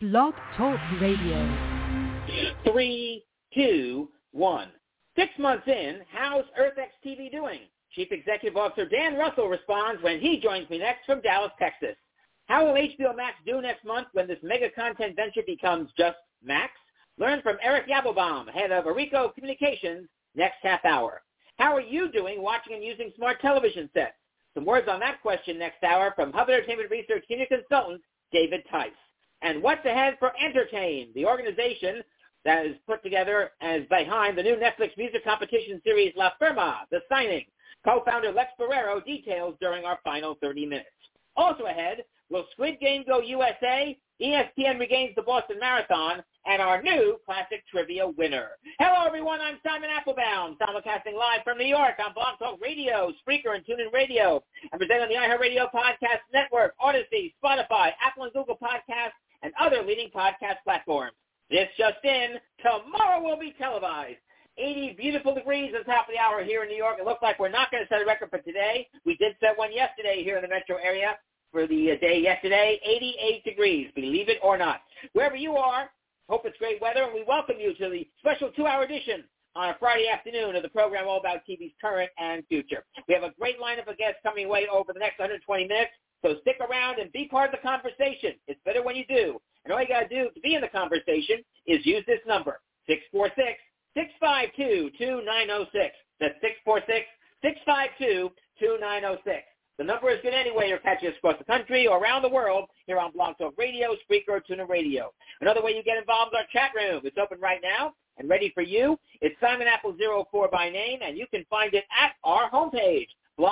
Blog Talk Radio. 3, 2, 1. 6 months in, how's EarthX TV doing? Chief Executive Officer Dan Russell responds when he joins me next from Dallas, Texas. How will HBO Max do next month when this mega content venture becomes just Max? Learn from Eric Yabbelbaum, head of Arico Communications, next half hour. How are you doing watching and using smart television sets? Some words on that question next hour from Hub Entertainment Research Senior Consultant David Tice. And what's ahead for Entertain, the organization that is put together as behind the new Netflix music competition series La Firma, The Signing. Co-founder Lex Barrero details during our final 30 minutes. Also ahead, will Squid Game go USA? ESPN regains the Boston Marathon, and our new classic trivia winner. Hello, everyone. I'm Simon Applebaum, simulcasting live from New York on Blog Talk Radio, Spreaker, and TuneIn Radio. I'm presented on the iHeartRadio Podcast Network, Odyssey, Spotify, Apple and Google Podcasts, and other leading podcast platforms. This just in, tomorrow will be televised. 80 beautiful degrees at the top of the hour here in New York. It looks like we're not going to set a record for today. We did set one yesterday here in the metro area for the day yesterday. 88 degrees, believe it or not. Wherever you are, hope it's great weather, and we welcome you to the special 2-hour edition on a Friday afternoon of the program all about TV's current and future. We have a great lineup of guests coming away over the next 120 minutes, so stick around and be part of the conversation. It's better when you do. And all you got to do to be in the conversation is use this number, 646-652-2906. That's 646-652-2906. The number is good anyway. You're catching us across the country or around the world here on Blog Talk Radio, Spreaker, or TuneIn Radio. Another way you get involved is our chat room. It's open right now and ready for you. It's Simon Apple04 by name, and you can find it at our homepage,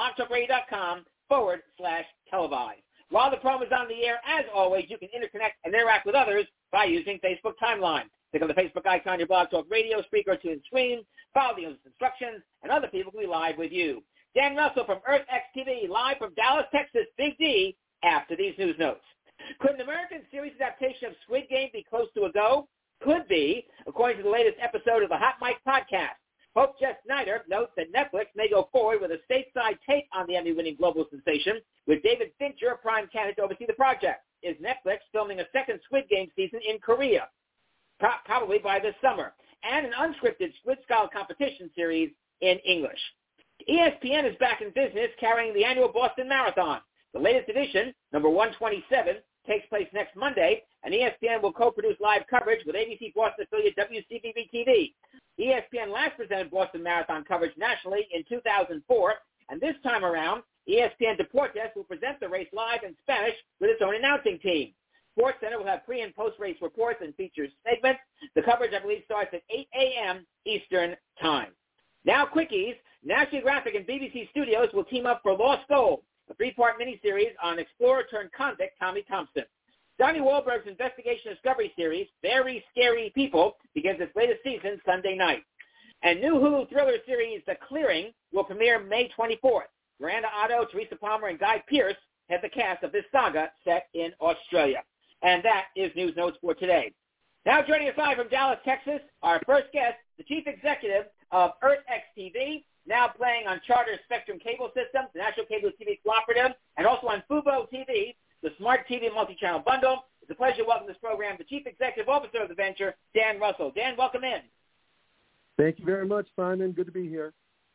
blogtalkradio.com/televised. While the program is on the air, as always, you can interconnect and interact with others by using Facebook Timeline. Click on the Facebook icon on your Blog Talk Radio, Spreaker, TuneIn screen. Follow the instructions, and other people can be live with you. Dan Russell from EarthX TV, live from Dallas, Texas, Big D, after these news notes. Could an American series adaptation of Squid Game be close to a go? Could be, according to the latest episode of the Hot Mic podcast. Hope Jess Snyder notes that Netflix may go forward with a stateside take on the Emmy-winning global sensation, with David Fincher, a prime candidate, to oversee the project. Is Netflix filming a second Squid Game season in Korea? Probably by this summer. And an unscripted Squid-style competition series in English. ESPN is back in business, carrying the annual Boston Marathon. The latest edition, number 127, takes place next Monday, and ESPN will co-produce live coverage with ABC Boston affiliate WCBB-TV. ESPN last presented Boston Marathon coverage nationally in 2004, and this time around, ESPN Deportes will present the race live in Spanish with its own announcing team. SportsCenter will have pre- and post-race reports and features segments. The coverage, I believe, starts at 8 a.m. Eastern Time. Now, quickies. National Geographic and BBC Studios will team up for Lost Gold, a 3-part miniseries on explorer-turned-convict Tommy Thompson. Donnie Wahlberg's investigation discovery series, Very Scary People, begins its latest season Sunday night. And new Hulu thriller series The Clearing will premiere May 24th. Miranda Otto, Teresa Palmer, and Guy Pearce head the cast of this saga set in Australia. And that is News Notes for today. Now joining us live from Dallas, Texas, our first guest, the Chief Executive of EarthX TV, now playing on Charter Spectrum Cable Systems, the National Cable TV Cooperative, and also on Fubo TV, the Smart TV multi-channel bundle. It's a pleasure to welcome to this program the Chief Executive Officer of the venture, Dan Russell. Dan, welcome in. Thank you very much, Simon. Good to be here.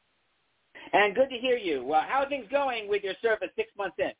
And good to hear you. How are things going with your service 6 months in?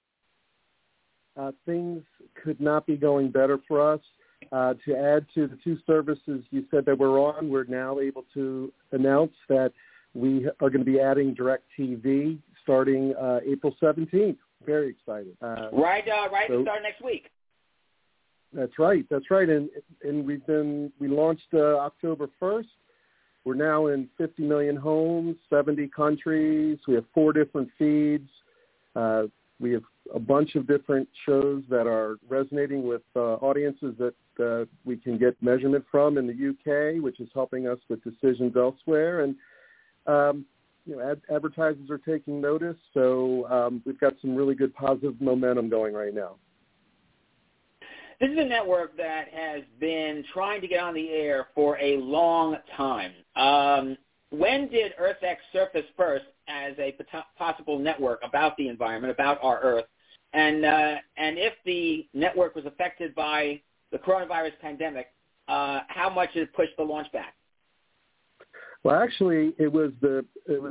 Things could not be going better for us. To add to the 2 services you said that we're on, we're now able to announce that we are going to be adding DirecTV starting April 17th. Very excited. Right, so, start next week. That's right. And we launched October 1st. We're now in 50 million homes, 70 countries. We have 4 different feeds. We have a bunch of different shows that are resonating with audiences that we can get measurement from in the UK, which is helping us with decisions elsewhere. And advertisers are taking notice, so we've got some really good positive momentum going right now. This is a network that has been trying to get on the air for a long time. When did EarthX surface first as a possible network about the environment, about our Earth? And if the network was affected by the coronavirus pandemic, how much it pushed the launch back? Well, actually, it was the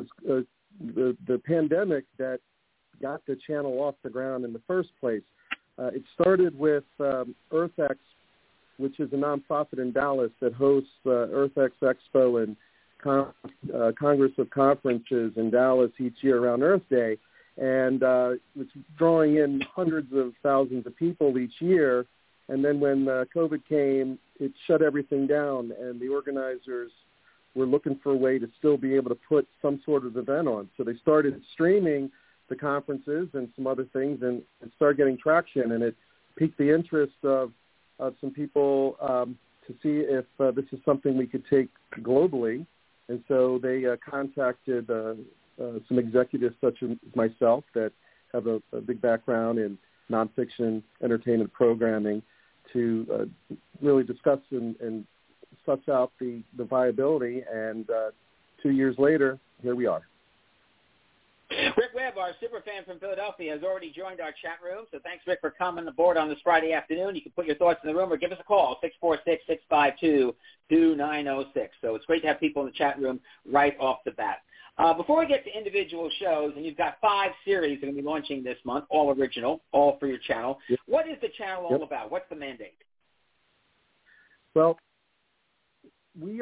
pandemic that got the channel off the ground in the first place. It started with EarthX, which is a nonprofit in Dallas that hosts EarthX Expo and Congress of Conferences in Dallas each year around Earth Day, and it's drawing in hundreds of thousands of people each year. And then when COVID came, it shut everything down, and the organizers were looking for a way to still be able to put some sort of event on. So they started streaming the conferences and some other things, and it started getting traction, and it piqued the interest of some people to see if this is something we could take globally. And so they contacted some executives such as myself that have a big background in nonfiction entertainment programming to really discuss and suss out the viability. And 2 years later, here we are. Rick Webb, our super fan from Philadelphia, has already joined our chat room. So thanks, Rick, for coming aboard on this Friday afternoon. You can put your thoughts in the room or give us a call, 646-652-2906. So it's great to have people in the chat room right off the bat. Before we get to individual shows, and you've got 5 series that are going to be launching this month, all original, all for your channel. Yep. What is the channel all about? What's the mandate? Well, we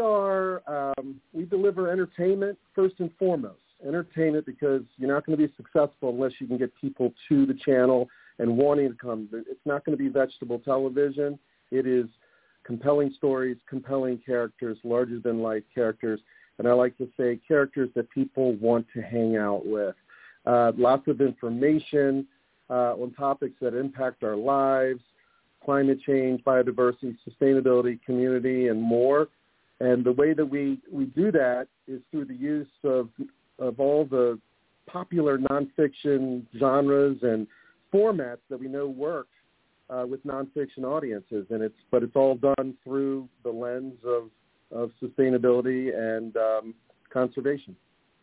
deliver entertainment first and foremost. Entertainment, because you're not going to be successful unless you can get people to the channel and wanting to come. It's not going to be vegetable television. It is compelling stories, compelling characters, larger-than-life characters, and I like to say characters that people want to hang out with. Lots of information on topics that impact our lives, climate change, biodiversity, sustainability, community, and more. And the way that we do that is through the use of all the popular nonfiction genres and formats that we know work with nonfiction audiences, but it's all done through the lens of sustainability and conservation.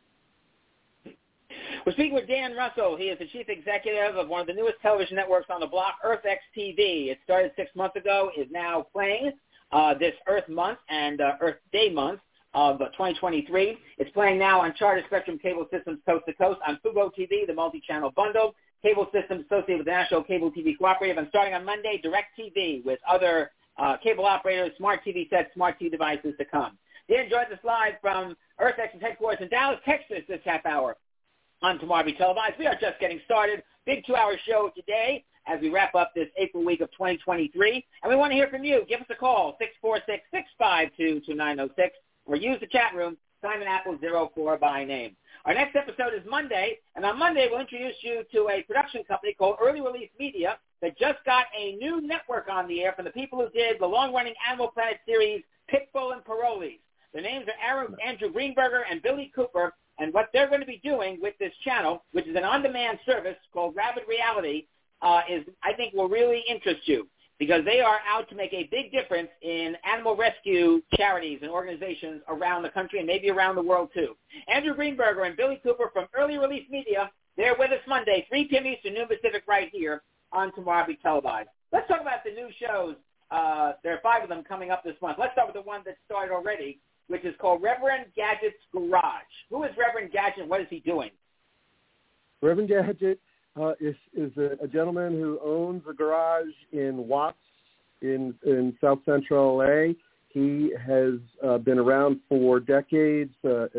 We're speaking with Dan Russell. He is the chief executive of one of the newest television networks on the block, EarthX TV. It started 6 months ago, is now playing this Earth Month and Earth Day Month of 2023. It's playing now on Charter Spectrum Cable Systems Coast to Coast, on Fubo TV, the multi-channel bundle, cable systems associated with the National Cable TV Cooperative, and starting on Monday, DirecTV with other cable operators, smart TV sets, smart TV devices to come. Dan joins us live from EarthX's headquarters in Dallas, Texas this half hour on Tomorrow Be Televised. We are just getting started. Big 2-hour show today as we wrap up this April week of 2023. And we want to hear from you. Give us a call, 646-652-2906, or use the chat room, Simon Apple 04 by name. Our next episode is Monday, and on Monday we'll introduce you to a production company called Early Release Media that just got a new network on the air from the people who did the long-running Animal Planet series Pitbull and Parolees. Their names are Andrew Greenberger and Billy Cooper, and what they're going to be doing with this channel, which is an on-demand service called Rabid Reality, I think will really interest you, because they are out to make a big difference in animal rescue charities and organizations around the country and maybe around the world too. Andrew Greenberger and Billy Cooper from Early Release Media, they're with us Monday, 3 p.m. Eastern, noon Pacific, right here on Tomorrow Be Televised. Let's talk about the new shows. There are 5 of them coming up this month. Let's start with the one that started already, which is called Reverend Gadget's Garage. Who is Reverend Gadget and what is he doing? Reverend Gadget is a gentleman who owns a garage in Watts in South Central LA. He has been around for decades,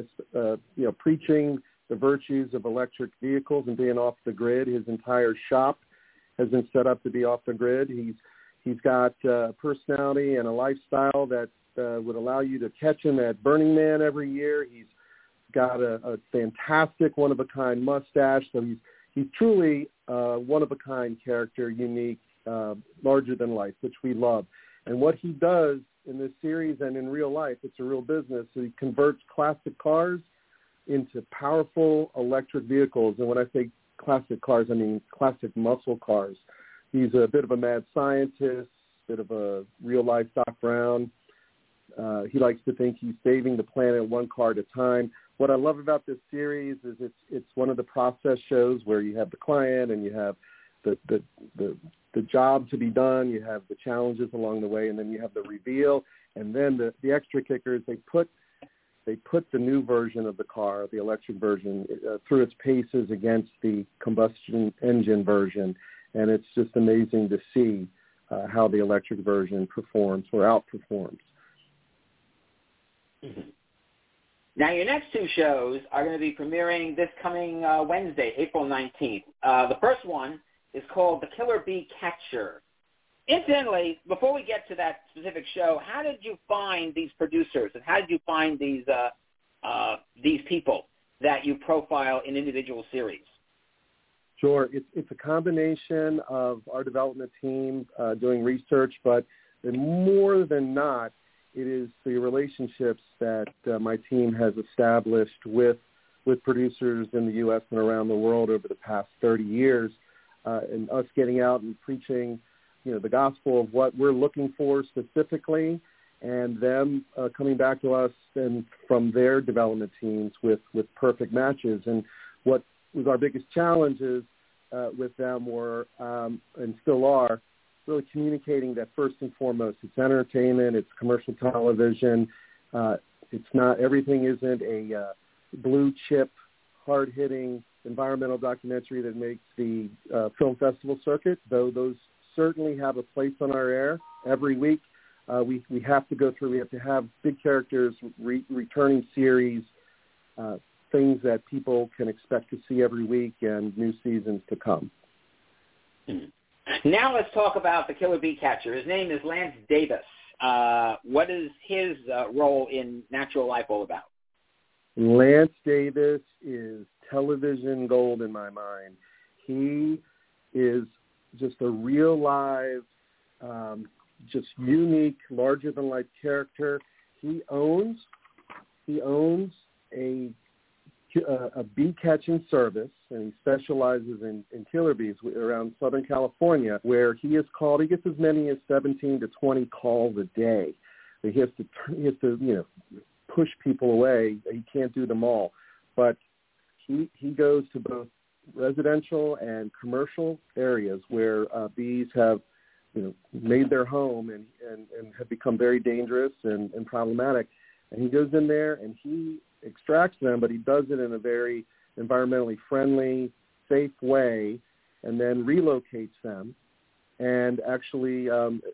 preaching the virtues of electric vehicles and being off the grid. His entire shop has been set up to be off the grid. He's got a personality and a lifestyle that would allow you to catch him at Burning Man every year. He's got a fantastic one-of-a-kind mustache, so he's truly one-of-a-kind character, unique, larger than life, which we love. And what he does in this series and in real life, it's a real business. So he converts classic cars into powerful electric vehicles. And when I say classic cars, I mean classic muscle cars. He's a bit of a mad scientist, bit of a real-life Doc Brown. He likes to think he's saving the planet one car at a time. What I love about this series is it's one of the process shows where you have the client and you have the the job to be done, you have the challenges along the way, and then you have the reveal, and then the extra kicker is they put the new version of the car, the electric version, through its paces against the combustion engine version, and it's just amazing to see how the electric version performs or outperforms. Mm-hmm. Now, your next two shows are going to be premiering this coming Wednesday, April 19th. The first one is called The Killer Bee Catcher. Incidentally, before we get to that specific show, how did you find these producers, and how did you find these people that you profile in individual series? Sure. It's a combination of our development team doing research, but more than not, it is the relationships that my team has established with producers in the U.S. and around the world over the past 30 years, and us getting out and preaching, the gospel of what we're looking for specifically, and them coming back to us and from their development teams with perfect matches. And what was our biggest challenges with them were, and still are, really communicating that first and foremost, it's entertainment, it's commercial television. It's not, everything isn't a blue chip, hard-hitting environmental documentary that makes the film festival circuit, though those certainly have a place on our air every week. We have to go through, we have to have big characters, returning series, things that people can expect to see every week and new seasons to come. Now let's talk about the Killer Bee Catcher. His name is Lance Davis. What is his role in Natural Life all about? Lance Davis is television gold in my mind. He is just a real live, just unique, larger-than-life character. He owns a bee catching service, and he specializes in killer bees around Southern California, where he gets as many as 17 to 20 calls a day. He has to push people away. He can't do them all, but he goes to both residential and commercial areas where bees have made their home and have become very dangerous and problematic. And he goes in there and he extracts them, but he does it in a very environmentally friendly, safe way, and then relocates them and actually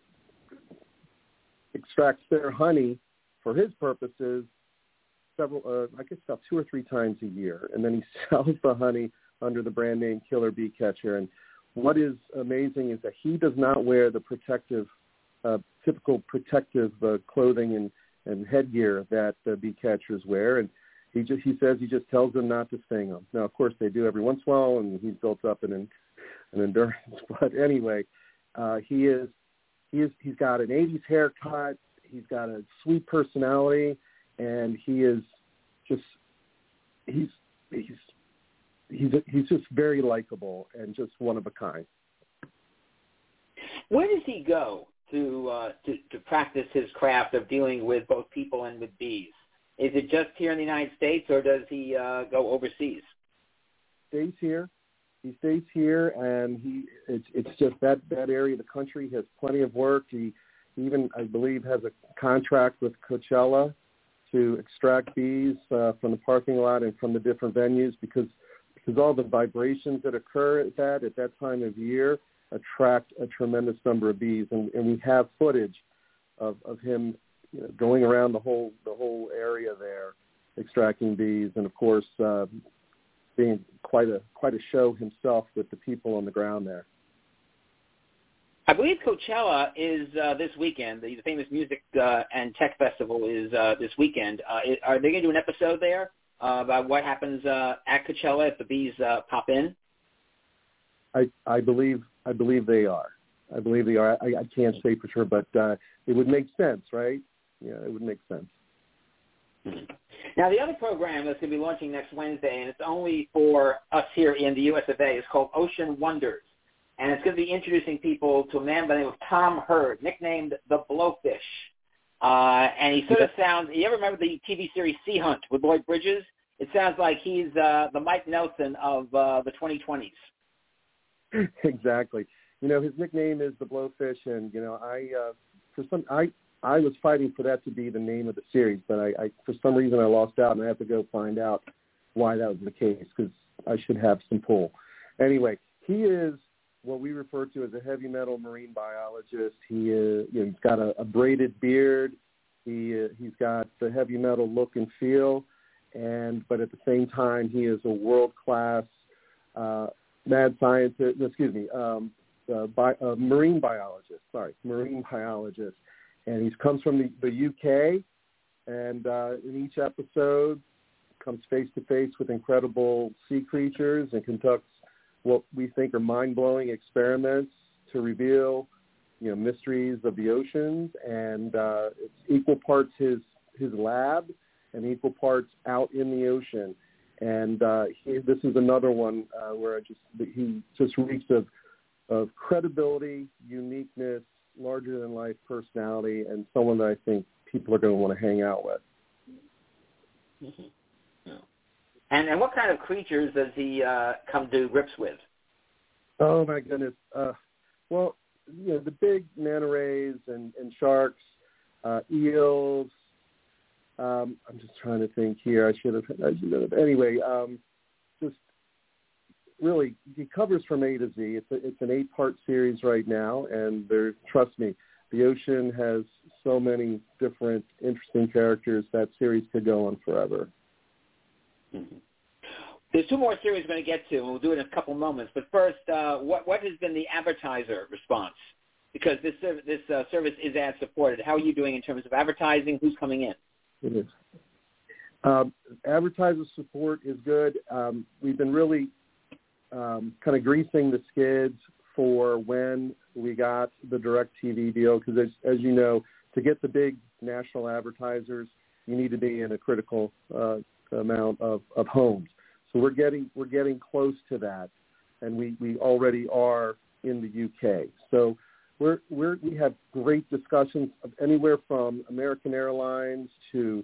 extracts their honey for his purposes about 2 or 3 times a year. And then he sells the honey under the brand name Killer Bee Catcher. And what is amazing is that he does not wear the typical protective clothing and headgear that bee catchers wear. And he says he just tells them not to sting them. Now, of course, they do every once in a while, and he's built up an endurance. But anyway, he's got an 80s haircut. He's got a sweet personality, and he's just very likable and just one of a kind. Where does he go to practice his craft of dealing with both people and with bees? Is it just here in the United States, or does he go overseas? He stays here, and it's just that area of the country has plenty of work. He even, I believe, has a contract with Coachella to extract bees from the parking lot and from the different venues because all the vibrations that occur at that time of year attract a tremendous number of bees, and we have footage of him going around the whole area there, extracting bees, and of course being quite a show himself with the people on the ground there. I believe Coachella is this weekend. The famous music and tech festival is this weekend. Are they going to do an episode there about what happens at Coachella if the bees pop in? I believe they are. I can't say for sure, but it would make sense, right? Yeah, it would make sense. Mm-hmm. Now, the other program that's going to be launching next Wednesday, and it's only for us here in the U.S. of A., is called Ocean Wonders. And it's going to be introducing people to a man by the name of Tom Hurd, nicknamed the Blowfish. And he sort of sounds, you ever remember the TV series Sea Hunt with Lloyd Bridges? It sounds like he's the Mike Nelson of the 2020s. Exactly. his nickname is the Blowfish, and I was fighting for that to be the name of the series, but I for some reason I lost out, and I have to go find out why that was the case, because I should have some pull. Anyway, he is what we refer to as a heavy metal marine biologist. He is, he's got a braided beard. He's got the heavy metal look and feel, but at the same time, he is a world-class mad scientist. Marine biologist. Marine biologist, and he comes from the UK, and in each episode comes face to face with incredible sea creatures and conducts what we think are mind-blowing experiments to reveal, mysteries of the oceans. And it's equal parts his lab and equal parts out in the ocean. And this is another one where he just reeks of credibility, uniqueness, larger-than-life personality, and someone that I think people are going to want to hang out with. Mm-hmm. And what kind of creatures does he come to grips with? Oh, my goodness. Well, the big manta rays and sharks, eels. I'm just trying to think here. I should have. Anyway, just really, he covers from A to Z. It's an 8-part series right now, and trust me, the ocean has so many different interesting characters. That series could go on forever. Mm-hmm. There's 2 more series we're going to get to, and we'll do it in a couple moments. But first, what has been the advertiser response? Because this service is ad-supported. How are you doing in terms of advertising? Who's coming in? It is. Advertiser support is good. We've been really kind of greasing the skids for when we got the DirecTV deal, because as you know, to get the big national advertisers, you need to be in a critical amount of homes. So we're getting close to that, and we already are in the UK. So we have great discussions of anywhere from American Airlines to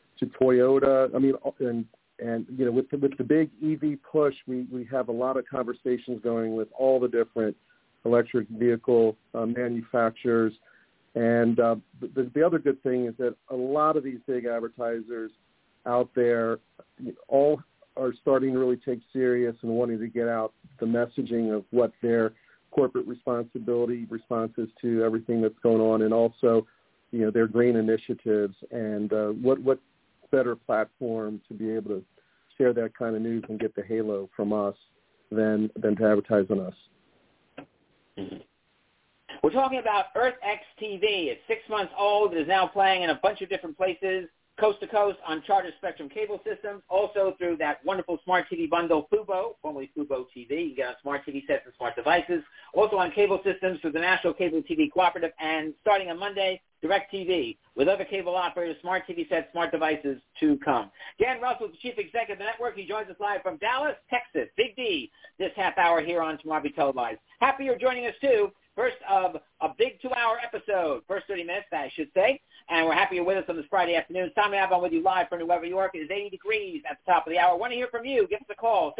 Toyota. I mean, and with the big EV push, we have a lot of conversations going with all the different electric vehicle manufacturers. And the other good thing is that a lot of these big advertisers out there all are starting to really take serious and wanting to get out the messaging of what their corporate responses to everything that's going on, and also, their green initiatives, and what better platform to be able to share that kind of news and get the halo from us than to advertise on us. Mm-hmm. We're talking about Earth X TV. It's 6 months old. It is now playing in a bunch of different places, coast to coast on Charter Spectrum cable systems, also through that wonderful smart TV bundle, Fubo, formerly Fubo TV. You get on smart TV sets and smart devices. Also on cable systems through the National Cable TV Cooperative, and starting on Monday, DirecTV, with other cable operators, smart TV sets, smart devices to come. Dan Russell is the Chief Executive of the network. He joins us live from Dallas, Texas. Big D, this half hour here on Tomorrow Be Televised. Happy you're joining us, too. First of a big 2-hour episode, first 30 minutes, I should say. And we're happy you're with us on this Friday afternoon. Simon Abon with you live from New York, New York. It is 80 degrees at the top of the hour. Want to hear from you? Give us a call,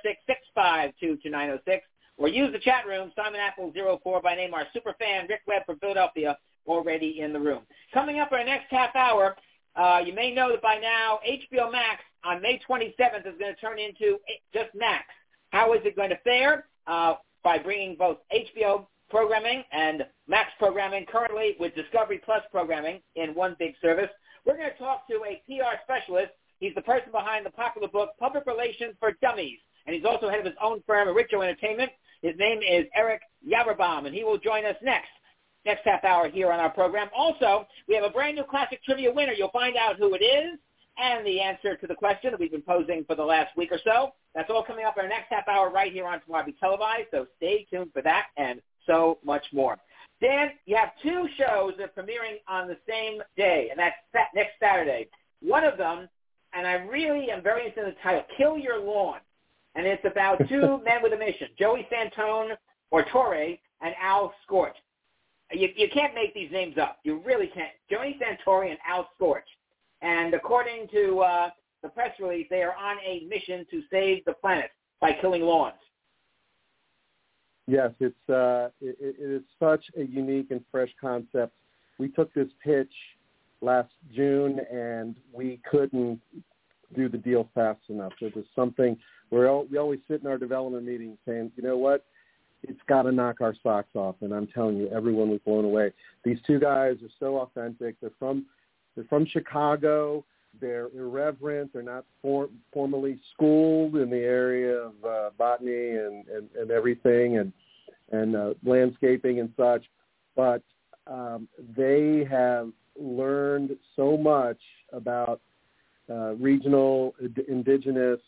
646-652-2906. Or use the chat room, Simon Apple 04 by name. Our super fan, Rick Webb from Philadelphia, already in the room. Coming up in our next half hour, you may know that by now, HBO Max on May 27th is going to turn into just Max. How is it going to fare? By bringing both HBO programming and Max programming currently with Discovery Plus programming in one big service. We're going to talk to a PR specialist. He's the person behind the popular book, Public Relations for Dummies, and he's also head of his own firm, Aricho Entertainment. His name is Eric Yaverbaum, and he will join us next half hour here on our program. Also, we have a brand new classic trivia winner. You'll find out who it is and the answer to the question that we've been posing for the last week or so. That's all coming up in our next half hour right here on Tomorrow Be Televised, so stay tuned for that and so much more. Dan, you have 2 shows that are premiering on the same day, and that's next Saturday. One of them, and I really am very interested in the title, Kill Your Lawn, and it's about 2 men with a mission, Joey Santone, or Torre, and Al Scorch. You can't make these names up. You really can't. Joey Santore and Al Scorch. And according to the press release, they are on a mission to save the planet by killing lawns. Yes, it is such a unique and fresh concept. We took this pitch last June, and we couldn't do the deal fast enough. It was something we always sit in our development meetings saying, you know what, it's got to knock our socks off. And I'm telling you, everyone was blown away. These two guys are so authentic. They're from Chicago. They're irreverent. They're not formally schooled in the area of botany and everything and landscaping and such. But they have learned so much about regional, indigenous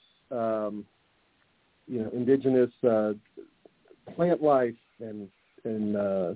plant life and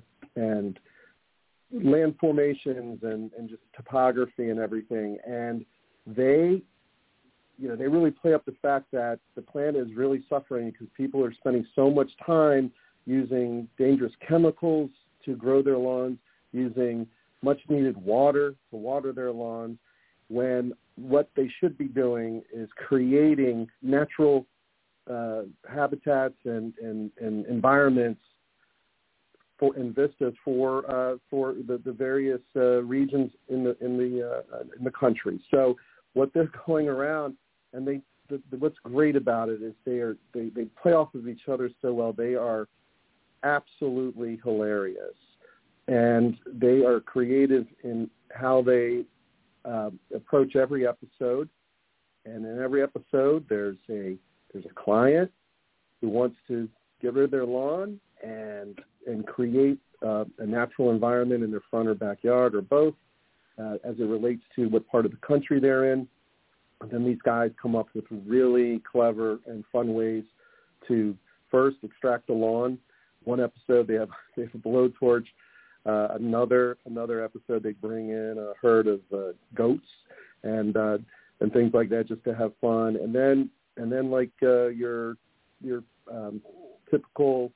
land formations and just topography and everything. And they really play up the fact that the planet is really suffering because people are spending so much time using dangerous chemicals to grow their lawns, using much needed water to water their lawns, when what they should be doing is creating natural habitats and environments and vistas for the various regions in the country. So what they're going around, and what's great about it is they play off of each other so well. They are absolutely hilarious, and they are creative in how they approach every episode. And in every episode, there's a client who wants to get rid of their lawn and create a natural environment in their front or backyard or both, as it relates to what part of the country they're in. And then these guys come up with really clever and fun ways to first extract the lawn. One episode they have a blowtorch. Another episode they bring in a herd of goats and things like that just to have fun. And then like your typical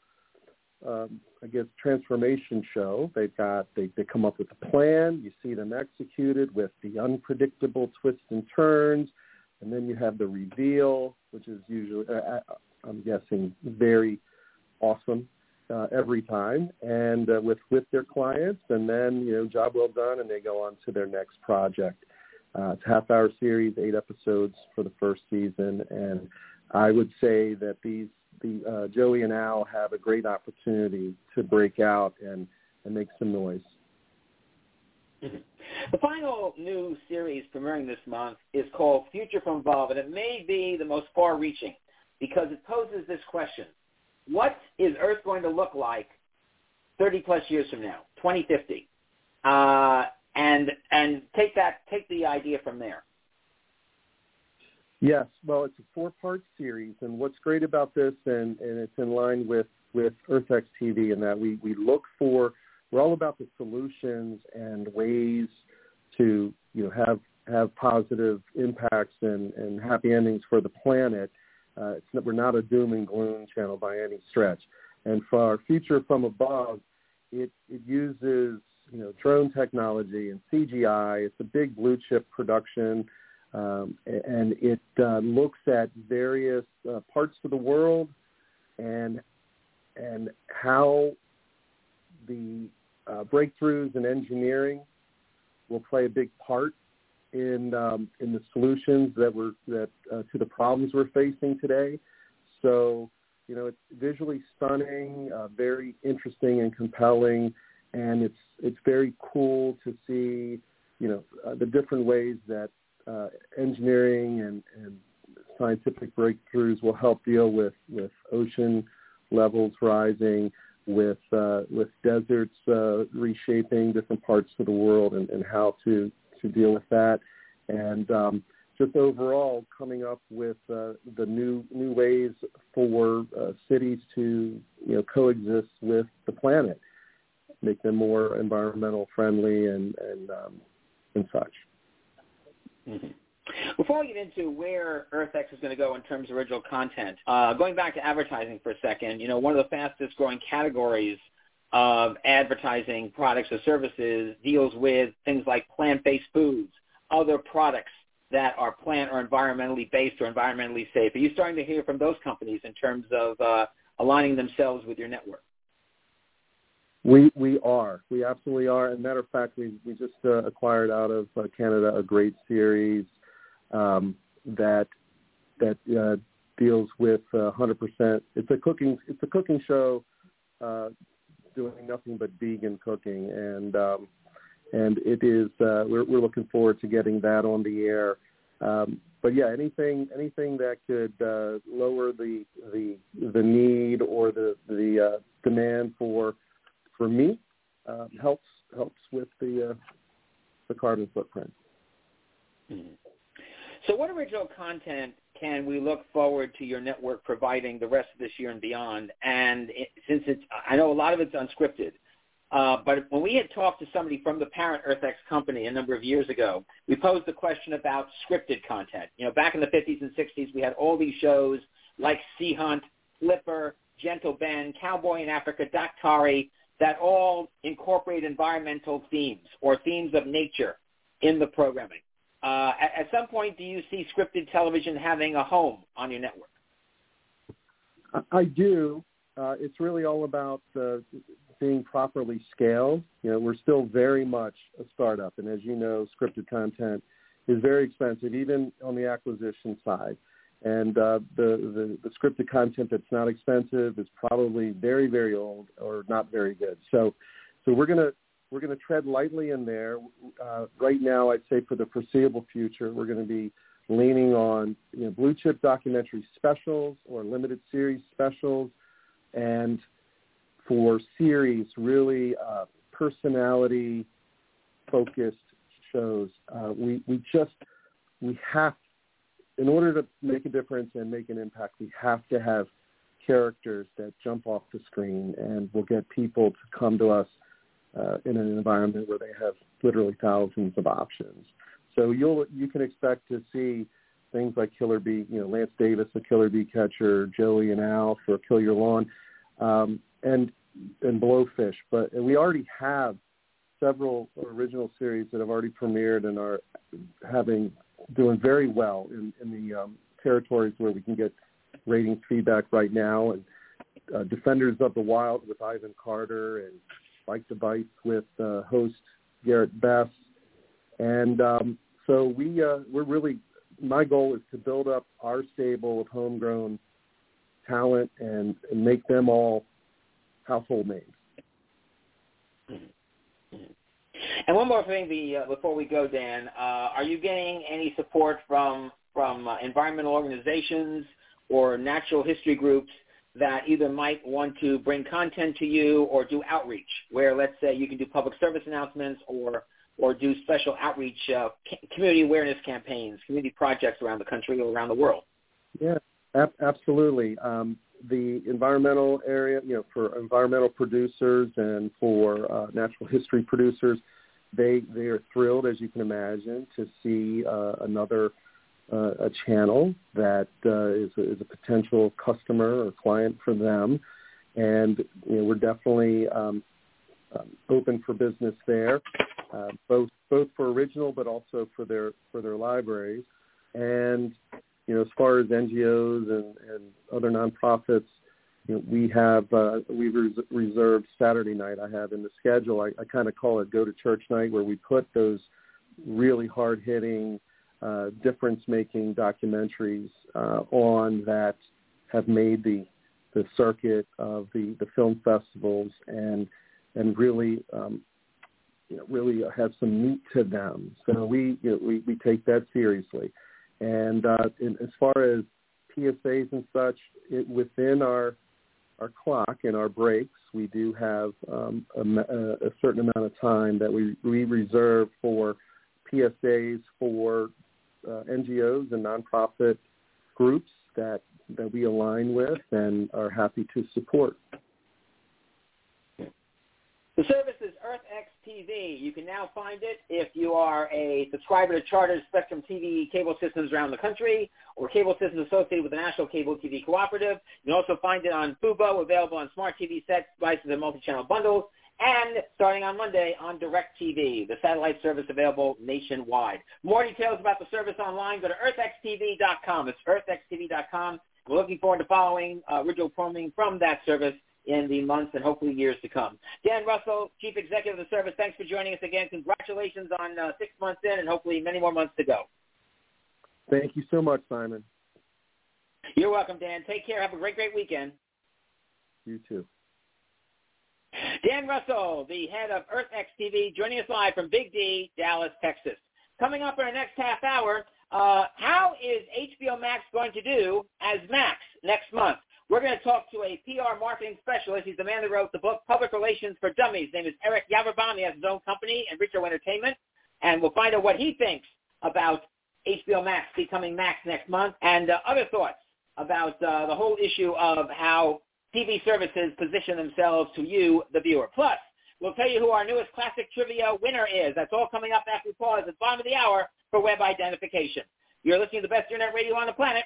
transformation show. They come up with a plan. You see them executed with the unpredictable twists and turns, and then you have the reveal, which is usually, I'm guessing, very awesome every time, and with their clients, and then job well done, and they go on to their next project. It's a half-hour series, 8 episodes for the first season, and I would say that Joey and Al have a great opportunity to break out and make some noise. The final new series premiering this month is called Future from Above, and it may be the most far-reaching because it poses this question: what is Earth going to look like 30-plus years from now, 2050? And take the idea from there. Yes, well, it's a 4-part series, and what's great about this, and it's in line with EarthX TV, in that we're all about the solutions and ways to have positive impacts and happy endings for the planet. We're not a doom and gloom channel by any stretch. And for our Future from Above, it uses drone technology and CGI. It's a big blue chip production. And it looks at various parts of the world and how the breakthroughs in engineering will play a big part in the solutions to the problems we're facing today. So it's visually stunning, very interesting and compelling, and it's very cool to see the different ways that engineering and scientific breakthroughs will help deal with ocean levels rising, with deserts reshaping different parts of the world, and how to deal with that, and just overall coming up with the new ways for cities to coexist with the planet, make them more environmental friendly and such. Mm-hmm. Before we get into where EarthX is going to go in terms of original content, going back to advertising for a second, one of the fastest growing categories of advertising products or services deals with things like plant-based foods, other products that are plant or environmentally based or environmentally safe. Are you starting to hear from those companies in terms of aligning themselves with your network? We are. We absolutely are. As a matter of fact, we just acquired out of Canada a great series that deals with 100%. It's a cooking show doing nothing but vegan cooking, and it is. We're looking forward to getting that on the air. But yeah, anything that could lower the need or the demand for meat helps with the carbon footprint. Mm-hmm. So what original content can we look forward to your network providing the rest of this year and beyond? And since I know a lot of it's unscripted, but when we had talked to somebody from the parent EarthX company a number of years ago, we posed the question about scripted content. You know, back in the 50s and 60s, we had all these shows like Sea Hunt, Flipper, Gentle Ben, Cowboy in Africa, Daktari, that all incorporate environmental themes or themes of nature in the programming. At some point, do you see scripted television having a home on your network? I do. It's really all about being properly scaled. You know, we're still very much a startup, and as you know, scripted content is very expensive, even on the acquisition side. And the scripted content that's not expensive is probably very, very old or not very good. So we're gonna tread lightly in there. Right now, I'd say for the foreseeable future, we're going to be leaning on blue chip documentary specials or limited series specials, and for series, really personality focused shows. We have, in order to make a difference and make an impact, we have to have characters that jump off the screen and will get people to come to us in an environment where they have literally thousands of options. So you can expect to see things like Killer Bee, Lance Davis, a Killer Bee catcher, Joey and Al for Kill Your Lawn, and Blowfish. But we already have several original series that have already premiered and are doing very well in the territories where we can get ratings feedback right now. And Defenders of the Wild with Ivan Carter, and Bite to Bites with host Garrett Bess. And so we're really, my goal is to build up our stable of homegrown talent and make them all household names. And one more thing before we go, Dan, are you getting any support from environmental organizations or natural history groups that either might want to bring content to you or do outreach, where let's say you can do public service announcements or do special outreach, community awareness campaigns, community projects around the country or around the world? Yeah, absolutely. The environmental area, for environmental producers and for natural history producers, they are thrilled, as you can imagine, to see another a channel that is a potential customer or client for them, and we're definitely open for business there, both for original but also for their libraries. And as far as NGOs and other nonprofits, we've reserved Saturday night. I have in the schedule. I kind of call it Go to Church Night, where we put those really hard hitting, difference-making documentaries on that have made the circuit of the film festivals and really really have some meat to them. So we take that seriously. And as far as PSAs and such, within our clock and our breaks, we do have a certain amount of time that we reserve for PSAs for NGOs and nonprofit groups that we align with and are happy to support. The service is EarthX TV. You can now find it if you are a subscriber to Charter Spectrum TV cable systems around the country or cable systems associated with the National Cable TV Cooperative. You can also find it on Fubo, available on smart TV sets, devices, and multi-channel bundles, and starting on Monday on DirecTV, the satellite service available nationwide. More details about the service online, go to earthxtv.com. It's earthxtv.com. We're looking forward to following original programming from that service in the months and hopefully years to come. Dan Russell, Chief Executive of the service, thanks for joining us again. Congratulations on 6 months in and hopefully many more months to go. Thank you so much, Simon. You're welcome, Dan. Take care. Have a great, great weekend. You too. Dan Russell, the head of EarthX TV, joining us live from Big D, Dallas, Texas. Coming up in our next half hour, how is HBO Max going to do as Max next month? We're going to talk to a PR marketing specialist. He's the man that wrote the book Public Relations for Dummies. His name is Eric Yaverbaum. He has his own company, Enricho Entertainment, and we'll find out what he thinks about HBO Max becoming Max next month and other thoughts about the whole issue of how TV services position themselves to you, the viewer. Plus, we'll tell you who our newest classic trivia winner is. That's all coming up after we pause at the bottom of the hour for web identification. You're listening to the best internet radio on the planet,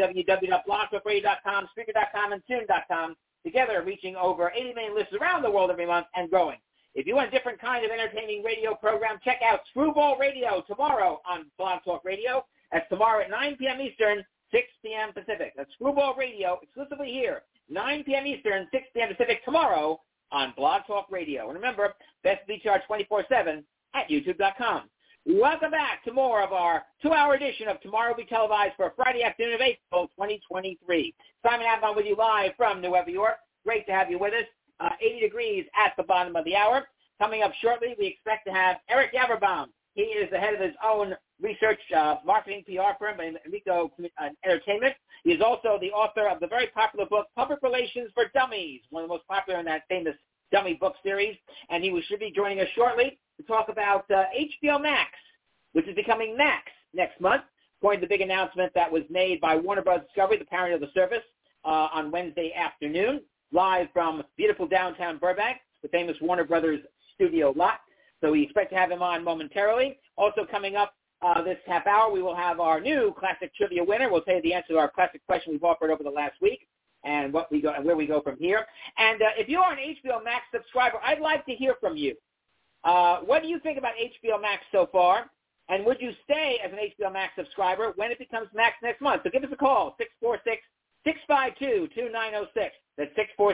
www.blogtalkradio.com, Spreaker.com, and Tune.com, together reaching over 80 million listeners around the world every month and growing. If you want a different kind of entertaining radio program, check out Screwball Radio tomorrow on Blog Talk Radio. That's tomorrow at 9 p.m. Eastern, 6 p.m. Pacific. That's Screwball Radio exclusively here, 9 p.m. Eastern, 6 p.m. Pacific tomorrow on Blog Talk Radio. And remember, best be charged 24/7 at YouTube.com. Welcome back to more of our 2-hour edition of Tomorrow Will Be Televised for Friday afternoon of April 2023. Simon Abban with you live from New York. Great to have you with us. 80 degrees at the bottom of the hour. Coming up shortly, we expect to have Eric Yaverbaum. He is the head of his own research marketing PR firm, Enricho Entertainment. He is also the author of the very popular book, Public Relations for Dummies, one of the most popular in that famous dummy book series. And he should be joining us shortly to talk about HBO Max, which is becoming Max next month, according to the big announcement that was made by Warner Bros. Discovery, the parent of the service, on Wednesday afternoon, live from beautiful downtown Burbank, the famous Warner Brothers studio lot. So we expect to have him on momentarily. Also coming up this half hour, we will have our new classic trivia winner. We'll tell you the answer to our classic question we've offered over the last week and what we go and where we go from here. And if you are an HBO Max subscriber, I'd like to hear from you. What do you think about HBO Max so far? And would you stay as an HBO Max subscriber when it becomes Max next month? So give us a call, 646-652-2906. That's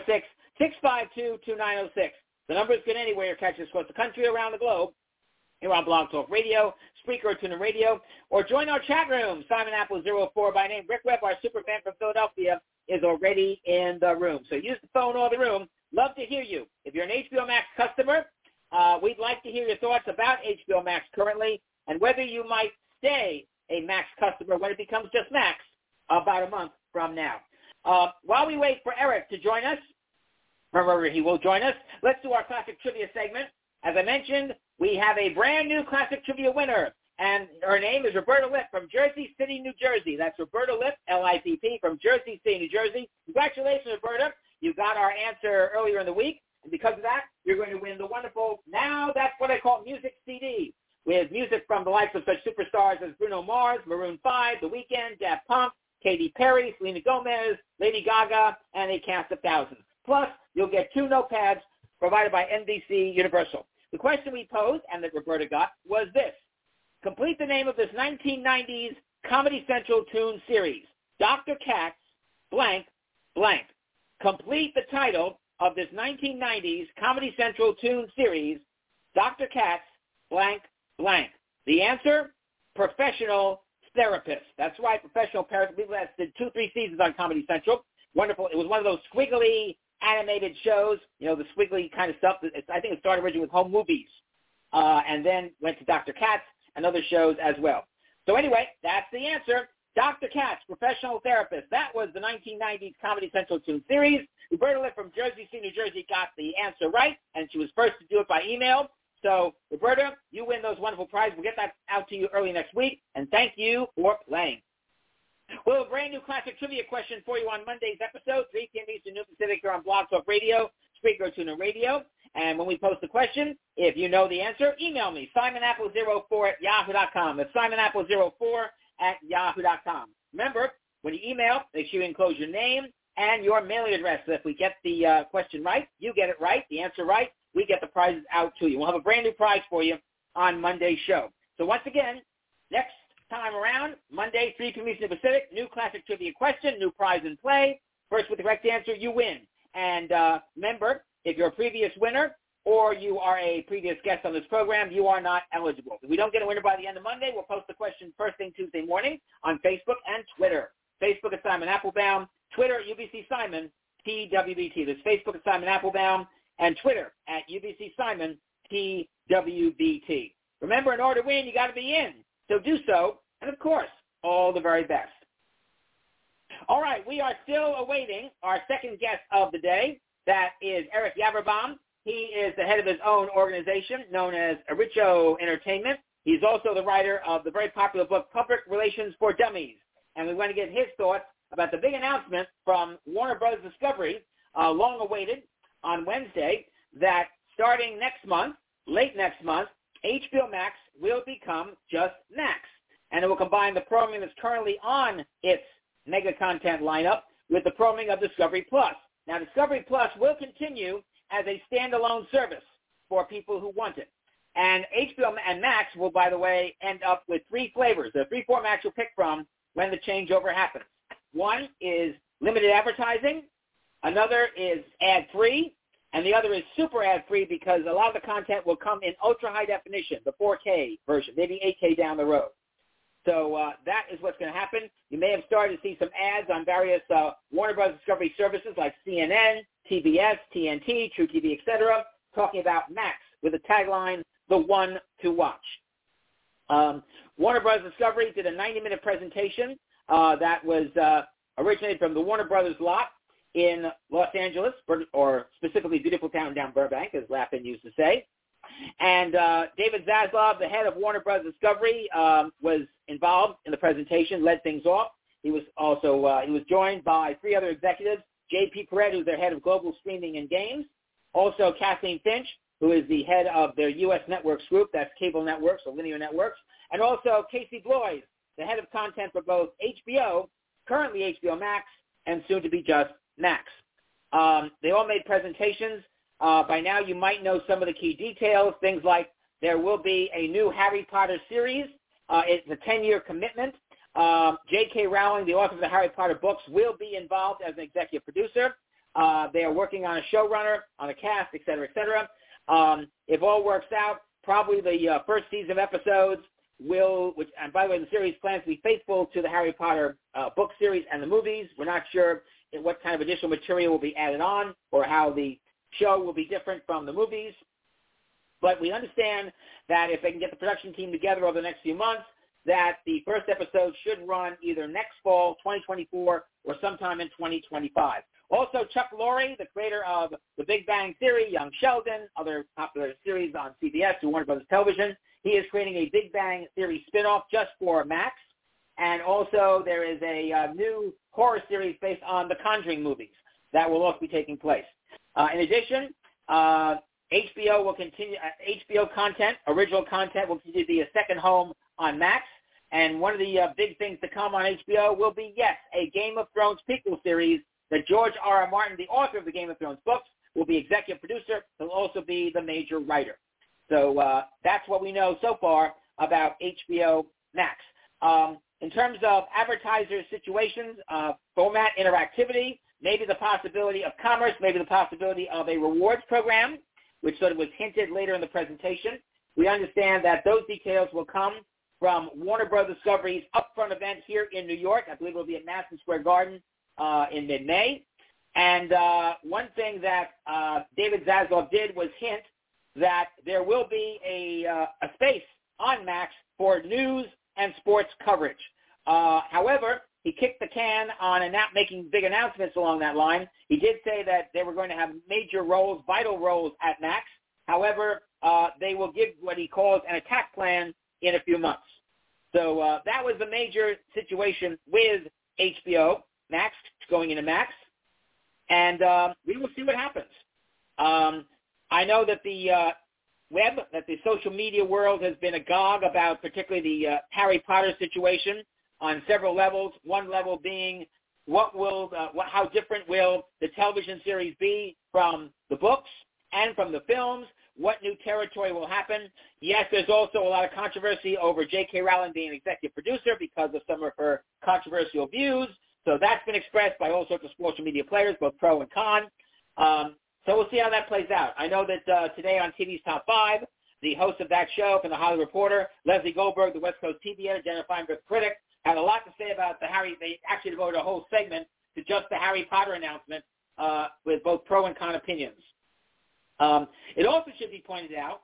646-652-2906. The number is good anywhere you catch us across the country, around the globe. Here on Blog Talk Radio, Spreaker, TuneIn Radio, or join our chat room. Simon Apple 04 by name. Rick Webb, our super fan from Philadelphia, is already in the room. So use the phone or the room. Love to hear you. If you're an HBO Max customer, we'd like to hear your thoughts about HBO Max currently and whether you might stay a Max customer when it becomes just Max about a month from now. While we wait for Eric to join us, remember he will join us, let's do our classic trivia segment. As I mentioned, we have a brand new classic trivia winner, and her name is Roberta Lipp from Jersey City, New Jersey. That's Roberta Lipp, L-I-P-P, from Jersey City, New Jersey. Congratulations, Roberta. You got our answer earlier in the week, and because of that, you're going to win the wonderful, now that's what I call music CD, with music from the likes of such superstars as Bruno Mars, Maroon 5, The Weeknd, Daft Punk, Katy Perry, Selena Gomez, Lady Gaga, and a cast of thousands. Plus, you'll get 2 notepads provided by NBC Universal. The question we posed, and that Roberta got, was this. Complete the name of this 1990s Comedy Central tune series, Dr. Katz, blank, blank. Complete the title of this 1990s Comedy Central tune series, Dr. Katz, blank, blank. The answer, Professional Therapist. That's right, Professional Therapist. We lasted 2-3 seasons on Comedy Central. Wonderful. It was one of those squiggly animated shows, you know, the squiggly kind of stuff. I think it started originally with home movies and then went to Dr. Katz and other shows as well. So anyway, that's the answer. Dr. Katz, Professional Therapist. That was the 1990s Comedy Central tune series. Roberta Lipp from Jersey City, New Jersey got the answer right, and she was first to do it by email. So, Roberta, you win those wonderful prizes. We'll get that out to you early next week, and thank you for playing. We'll have a brand new classic trivia question for you on Monday's episode, 3 p.m. Eastern, noon Pacific, here on Blog Talk Radio, Spreaker, TuneIn Radio. And when we post the question, if you know the answer, email me, simonapple04@yahoo.com. That's simonapple04@yahoo.com. Remember, when you email, make sure you enclose your name and your mailing address. So if we get the question right, you get it right, the answer right, we get the prizes out to you. We'll have a brand new prize for you on Monday's show. So once again, next time around, Monday, 3 p.m. Eastern Pacific, new classic trivia question, new prize in play. First with the correct answer, you win. And remember, if you're a previous winner or you are a previous guest on this program, you are not eligible. If we don't get a winner by the end of Monday, we'll post the question first thing Tuesday morning on Facebook and Twitter. Facebook at Simon Applebaum, Twitter at UBC Simon, TWBT. There's Facebook at Simon Applebaum and Twitter at UBC Simon, TWBT. Remember, in order to win, you got to be in. So do so, and of course, all the very best. All right, we are still awaiting our second guest of the day. That is Eric Yaverbaum. He is the head of his own organization known as Aricho Entertainment. He's also the writer of the very popular book Public Relations for Dummies. And we want to get his thoughts about the big announcement from Warner Bros. Discovery, long awaited, on Wednesday, that starting next month, late next month, HBO Max will become just Max. And it will combine the programming that's currently on its mega content lineup with the programming of Discovery Plus. Now, Discovery Plus will continue as a standalone service for people who want it. And HBO and Max will, by the way, end up with 3 flavors. There are 3 formats you'll pick from when the changeover happens. One is limited advertising. Another is ad-free. And the other is super ad-free because a lot of the content will come in ultra-high definition, the 4K version, maybe 8K down the road. So that is what's going to happen. You may have started to see some ads on various Warner Bros. Discovery services like CNN, TBS, TNT, truTV, etc., talking about Max with the tagline, the one to watch. Warner Bros. Discovery did a 90-minute presentation that was originated from the Warner Brothers lot in Los Angeles, or specifically beautiful town down Burbank, as Lappin used to say. And David Zaslav, the head of Warner Bros. Discovery, was involved in the presentation, led things off. He was also he was joined by 3 other executives, J.P. Perret, who's their head of global streaming and games, also Kathleen Finch, who is the head of their U.S. networks group, that's cable networks or linear networks, and also Casey Bloys, the head of content for both HBO, currently HBO Max, and soon to be just Max. They all made presentations. By now you might know some of the key details, things like there will be a new Harry Potter series. It's a 10-year commitment. J.K. Rowling, the author of the Harry Potter books, will be involved as an executive producer. They are working on a showrunner, on a cast, et cetera, et cetera. If all works out, probably the first season of episodes will, and by the way, the series plans to be faithful to the Harry Potter book series and the movies. We're not sure what kind of additional material will be added on or how the show will be different from the movies. But we understand that if they can get the production team together over the next few months, that the first episode should run either next fall, 2024, or sometime in 2025. Also, Chuck Lorre, the creator of The Big Bang Theory, Young Sheldon, other popular series on CBS and Warner Brothers Television, he is creating a Big Bang Theory spinoff just for Max. And also there is a new horror series based on the Conjuring movies that will also be taking place. In addition, HBO will continue, HBO content, original content will continue to be a second home on Max. And one of the big things to come on HBO will be, yes, a Game of Thrones prequel series that George R.R. Martin, the author of the Game of Thrones books, will be executive producer. He'll also be the major writer. So that's what we know so far about HBO Max. In terms of advertiser situations, format, interactivity, maybe the possibility of commerce, maybe the possibility of a rewards program, which sort of was hinted later in the presentation. We understand that those details will come from Warner Bros. Discovery's upfront event here in New York. I believe it will be at Madison Square Garden in mid-May. And one thing that David Zaslav did was hint that there will be a space on Max for news and sports coverage. However, he kicked the can on making big announcements along that line. He did say that they were going to have major roles, vital roles at Max. However, they will give what he calls an attack plan in a few months. So that was the major situation with HBO Max going into Max. And we will see what happens. I know that the web, that the social media world has been agog about particularly the Harry Potter situation on several levels. One level being how different will the television series be from the books and from the films? what new territory will happen. Yes, there's also a lot of controversy over J.K. Rowling being executive producer because of some of her controversial views. So that's been expressed by all sorts of social media players, both pro and con. So we'll see how that plays out. I know that today on TV's Top 5, the host of that show from The Hollywood Reporter, Leslie Goldberg, the West Coast TV editor, Jennifer Feinberg critic, had a lot to say about the Harry. They actually devoted a whole segment to just the Harry Potter announcement with both pro and con opinions. It also should be pointed out,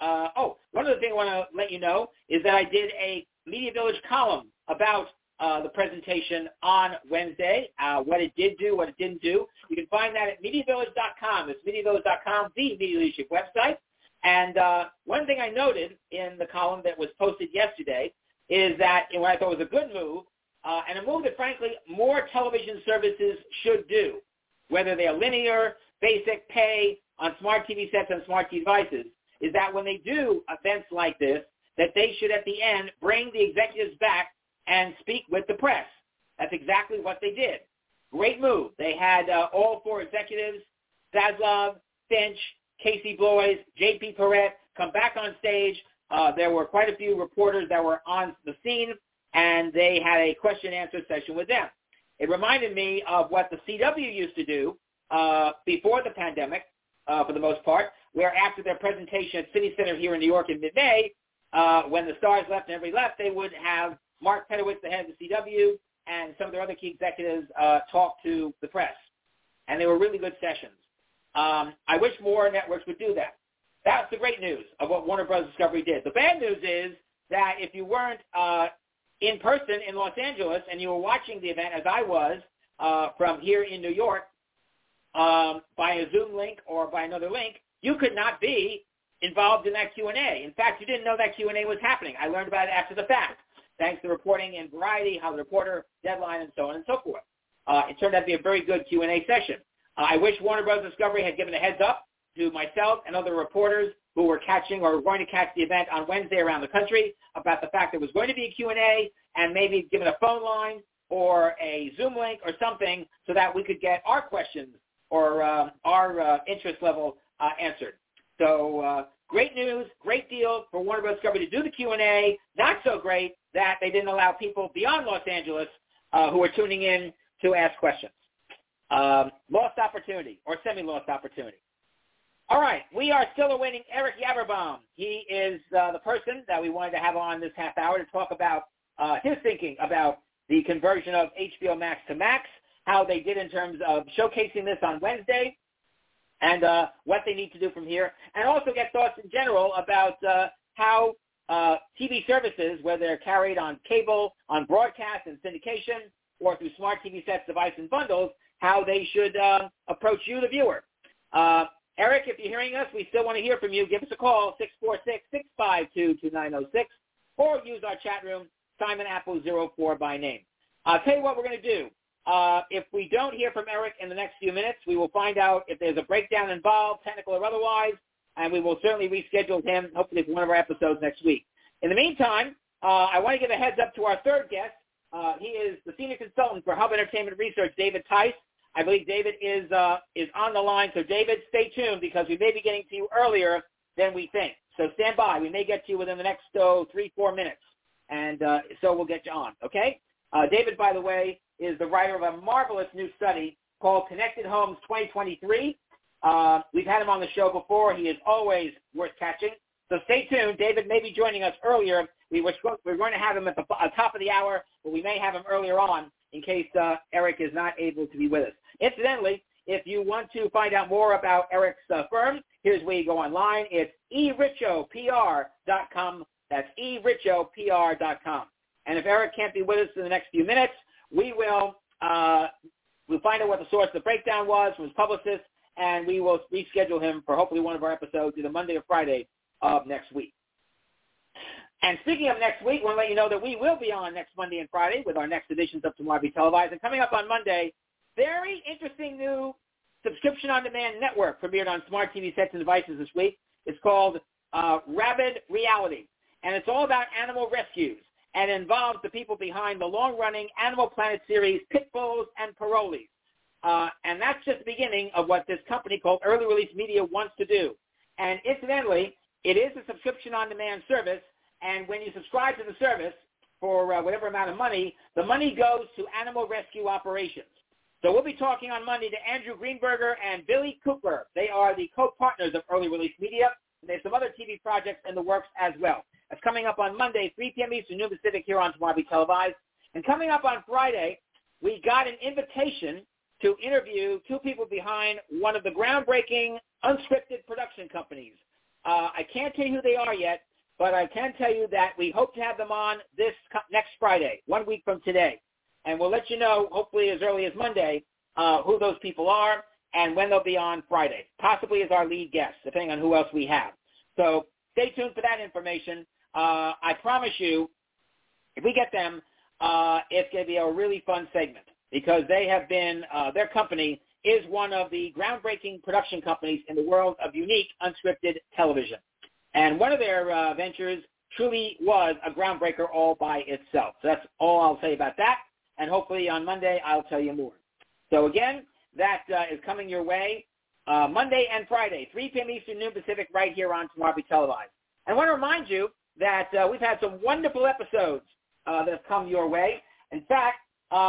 one other thing I want to let you know is that I did a Media Village column about the presentation on Wednesday, what it did do, what it didn't do. You can find that at MediaVillage.com. It's MediaVillage.com, the media leadership website. And one thing I noted in the column that was posted yesterday is that what I thought was a good move, and a move that, frankly, more television services should do, whether they are linear, basic, pay, on smart TV sets and smart TV devices, is that when they do events like this, that they should, at the end, bring the executives back and speak with the press. That's exactly what they did. Great move. They had all 4 executives, Zaslav, Finch, Casey Bloys, J.P. Perrette, come back on stage. There were quite a few reporters that were on the scene, and they had a question-and-answer session with them. It reminded me of what the CW used to do before the pandemic, for the most part, where after their presentation at City Center here in New York in mid-May, when the stars left and everybody left, they would have Mark Pedowitz, the head of the CW, and some of their other key executives talk to the press. And they were really good sessions. I wish more networks would do that. That's the great news of what Warner Bros. Discovery did. The bad news is that if you weren't in person in Los Angeles and you were watching the event, as I was, from here in New York, by a Zoom link or by another link, you could not be involved in that Q&A. In fact, you didn't know that Q&A was happening. I learned about it after the fact, thanks to reporting in Variety, Hollywood Reporter, Deadline, and so on and so forth. It turned out to be a very good Q&A session. I wish Warner Bros. Discovery had given a heads up to myself and other reporters who were catching or were going to catch the event on Wednesday around the country about the fact there was going to be a Q&A and maybe given a phone line or a Zoom link or something so that we could get our questions or our interest level answered. So great news, great deal for Warner Bros. Discovery to do the Q&A. Not so great that they didn't allow people beyond Los Angeles who were tuning in to ask questions. Lost opportunity or semi-lost opportunity. All right, we are still awaiting Eric Yaverbaum. He is the person that we wanted to have on this half hour to talk about his thinking about the conversion of HBO Max to Max, how they did in terms of showcasing this on Wednesday, and what they need to do from here, and also get thoughts in general about how TV services, whether they're carried on cable, on broadcast and syndication, or through smart TV sets, device, and bundles, how they should approach you, the viewer. Eric, if you're hearing us, we still want to hear from you. Give us a call, 646-652-2906, or use our chat room, Simon Apple 04 by name. I'll tell you what we're going to do. If we don't hear from Eric in the next few minutes, we will find out if there's a breakdown involved, technical or otherwise, and we will certainly reschedule him, hopefully for one of our episodes next week. In the meantime, I want to give a heads up to our third guest. He is the senior consultant for Hub Entertainment Research, David Tice. I believe David is on the line. So, David, stay tuned because we may be getting to you earlier than we think. So stand by. We may get to you within the next 3-4 minutes, and so we'll get you on, okay? David, by the way, is the writer of a marvelous new study called Connected Homes 2023. We've had him on the show before. He is always worth catching. So stay tuned. David may be joining us earlier. We're going to have him at the top of the hour, but we may have him earlier on in case Eric is not able to be with us. Incidentally, if you want to find out more about Eric's firm, here's where you go online. It's erichopr.com. That's erichopr.com. And if Eric can't be with us in the next few minutes, we'll find out what the source of the breakdown was from his publicist, and we will reschedule him for hopefully one of our episodes either Monday or Friday of next week. And speaking of next week, I want to let you know that we will be on next Monday and Friday with our next editions of Tomorrow Be Televised. And coming up on Monday, very interesting new subscription-on-demand network premiered on smart TV sets and devices this week. It's called Rabid Reality, and it's all about animal rescues, and it involves the people behind the long-running Animal Planet series Pitbulls and Parolees. And that's just the beginning of what this company called Early Release Media wants to do. And incidentally, it is a subscription-on-demand service, and when you subscribe to the service for whatever amount of money, the money goes to animal rescue operations. So we'll be talking on Monday to Andrew Greenberger and Billy Cooper. They are the co-partners of Early Release Media, and they have some other TV projects in the works as well. That's coming up on Monday, 3 p.m. Eastern, noon Pacific, here on Tomorrow Be Televised. And coming up on Friday, we got an invitation to interview two people behind one of the groundbreaking unscripted production companies. I can't tell you who they are yet, but I can tell you that we hope to have them on this next Friday, 1 week from today. And we'll let you know, hopefully as early as Monday, who those people are and when they'll be on Friday, possibly as our lead guest, depending on who else we have. So stay tuned for that information. I promise you, if we get them, it's going to be a really fun segment because they have been, their company is one of the groundbreaking production companies in the world of unique unscripted television. And one of their ventures truly was a groundbreaker all by itself. So that's all I'll say about that. And hopefully on Monday I'll tell you more. So again, that is coming your way Monday and Friday, 3 p.m. Eastern, noon Pacific, right here on Tomorrow Be Televised. And I want to remind you that we've had some wonderful episodes that have come your way. In fact,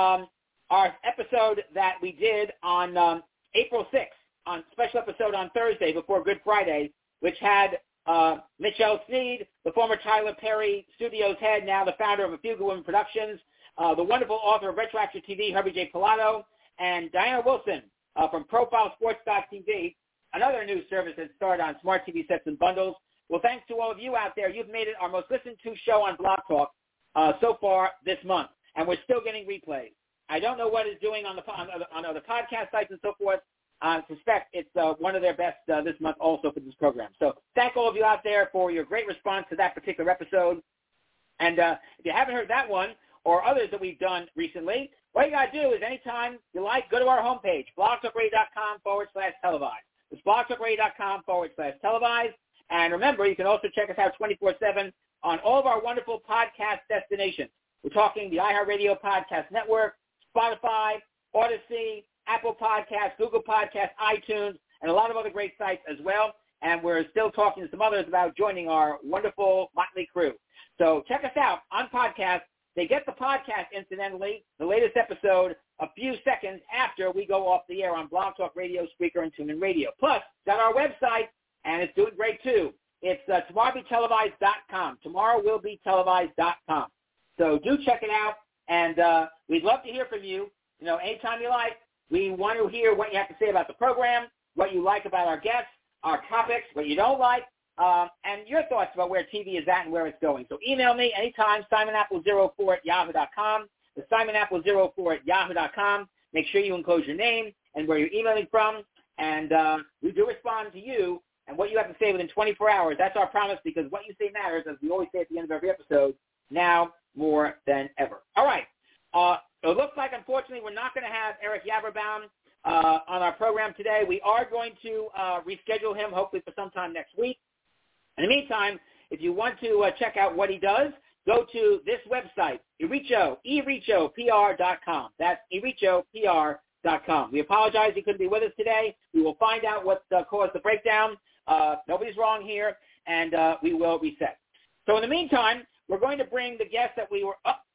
our episode that we did on April 6th, on special episode on Thursday before Good Friday, which had Michelle Sneed, the former Tyler Perry Studios head, now the founder of A Few Good Women Productions, the wonderful author of Retroactive TV, Herbie J. Pilato, and Diana Wilson from ProfileSports.tv, another new service that started on Smart TV Sets and Bundles. Well, thanks to all of you out there. You've made it our most listened to show on Blog Talk so far this month, and we're still getting replays. I don't know what it's doing on other podcast sites and so forth. I suspect it's one of their best this month also for this program. So thank all of you out there for your great response to that particular episode. And if you haven't heard that one or others that we've done recently, what you got to do is anytime you like, go to our homepage, blogtalkradio.com/televised. It's blogtalkradio.com/televised. And remember, you can also check us out 24/7 on all of our wonderful podcast destinations. We're talking the iHeartRadio Podcast Network, Spotify, Odyssey, Apple Podcasts, Google Podcasts, iTunes, and a lot of other great sites as well. And we're still talking to some others about joining our wonderful motley crew. So check us out on podcast. They get the podcast, incidentally, the latest episode, a few seconds after we go off the air on Blog Talk Radio, Spreaker, and TuneIn Radio. Plus, got our website, and it's doing great too. It's tomorrowbetelevised.com. Tomorrowwillbetelevised.com. So do check it out, and we'd love to hear from you. You know, anytime you like. We want to hear what you have to say about the program, what you like about our guests, our topics, what you don't like, and your thoughts about where TV is at and where it's going. So email me anytime, simonapple04@yahoo.com. The simonapple04@yahoo.com. Make sure you enclose your name and where you're emailing from, and we do respond to you and what you have to say within 24 hours. That's our promise because what you say matters, as we always say at the end of every episode, now more than ever. All right. It looks like, unfortunately, we're not going to have Eric Yaverbaum on our program today. We are going to reschedule him, hopefully for sometime next week. In the meantime, if you want to check out what he does, go to this website, erichopr.com. That's erichopr.com. We apologize he couldn't be with us today. We will find out what caused the breakdown. Nobody's wrong here, and we will reset. So in the meantime, we're going to bring the guest that we were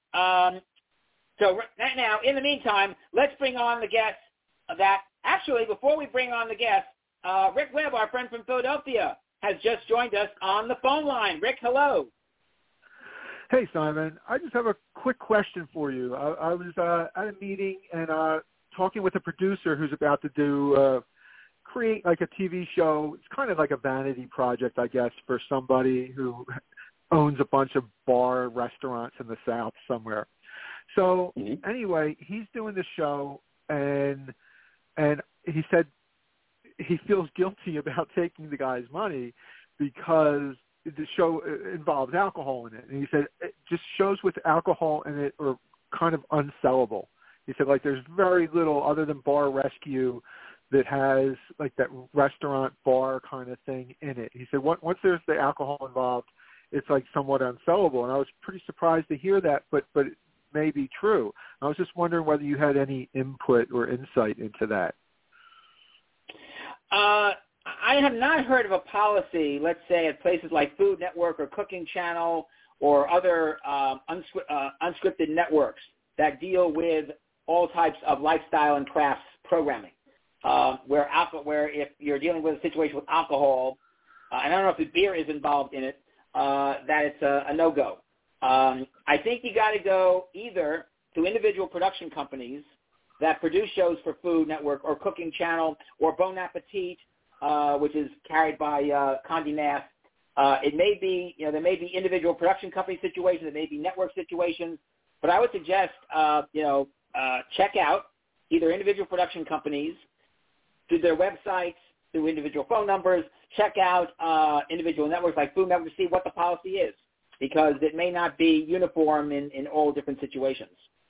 So right now, in the meantime, let's bring on the guest that, actually, before we bring on the guest, Rick Webb, our friend from Philadelphia, has just joined us on the phone line. Rick, hello. Hey, Simon. I just have a quick question for you. I was at a meeting and talking with a producer who's about to create like a TV show. It's kind of like a vanity project, I guess, for somebody who owns a bunch of bar restaurants in the South somewhere. So anyway, he's doing the show, and he said he feels guilty about taking the guy's money because the show involves alcohol in it. And he said just shows with alcohol in it are kind of unsellable. He said, like, there's very little other than Bar Rescue that has like that restaurant bar kind of thing in it. He said once there's the alcohol involved, it's like somewhat unsellable. And I was pretty surprised to hear that, but it may be true. I was just wondering whether you had any input or insight into that. I I have not heard of a policy, let's say at places like Food Network or Cooking Channel or other unscripted networks that deal with all types of lifestyle and crafts programming, where if you're dealing with a situation with alcohol, and I don't know if the beer is involved in it, that it's a no-go. I think you got to go either to individual production companies that produce shows for Food Network or Cooking Channel or Bon Appetit, which is carried by Condé Nast. It may be, there may be individual production company situations, there may be network situations, but I would suggest, check out either individual production companies through their websites, through individual phone numbers, check out individual networks like Food Network to see what the policy is, because it may not be uniform in all different situations.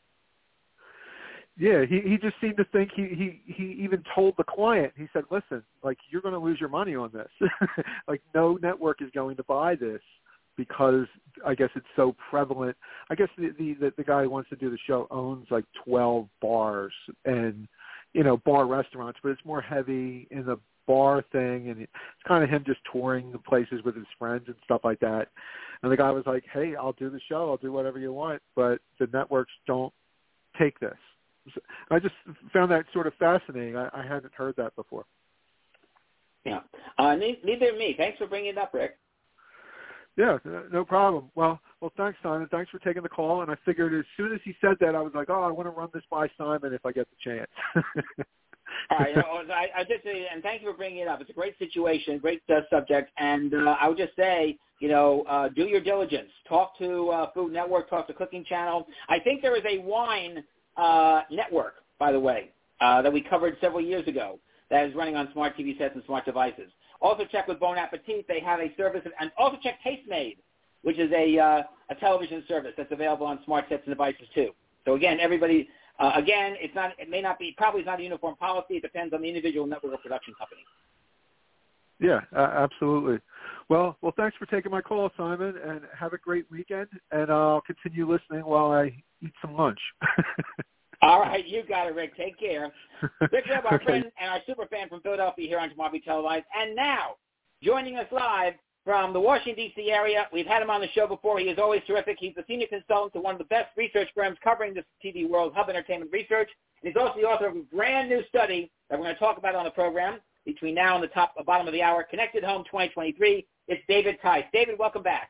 Yeah, he just seemed to think he even told the client, he said, listen, like, you're going to lose your money on this. Like, no network is going to buy this because I guess it's so prevalent. I guess the guy who wants to do the show owns like 12 bars and, bar restaurants, but it's more heavy in the bar thing, and it's kind of him just touring the places with his friends and stuff like that. And the guy was like, hey, I'll do the show, I'll do whatever you want, but the networks don't take this. I just found that sort of fascinating. I hadn't heard that before. Yeah. Neither me. Thanks for bringing it up, Rick. Yeah, no problem. Well, thanks, Simon. Thanks for taking the call. And I figured as soon as he said that, I was like, I want to run this by Simon if I get the chance. All right. I just say, and thank you for bringing it up. It's a great situation, great subject. And I would just say, do your diligence. Talk to Food Network. Talk to Cooking Channel. I think there is a wine network, by the way, that we covered several years ago that is running on smart TV sets and smart devices. Also check with Bon Appetit. They have a service, and also check Tastemade, which is a television service that's available on smart sets and devices too. So again, everybody, it may not be, probably it's not a uniform policy. It depends on the individual network or production company. Yeah, absolutely. Well, thanks for taking my call, Simon, and have a great weekend. And I'll continue listening while I eat some lunch. All right, you got it, Rick. Take care. Rick Webb, our Okay. friend and our super fan from Philadelphia here on Tomorrow Be Televised. And now, joining us live from the Washington, D.C. area, we've had him on the show before. He is always terrific. He's the senior consultant to one of the best research firms covering this TV world, Hub Entertainment Research. And he's also the author of a brand new study that we're going to talk about on the program between now and the bottom of the hour, Connected Home 2023. It's David Tice. David, welcome back.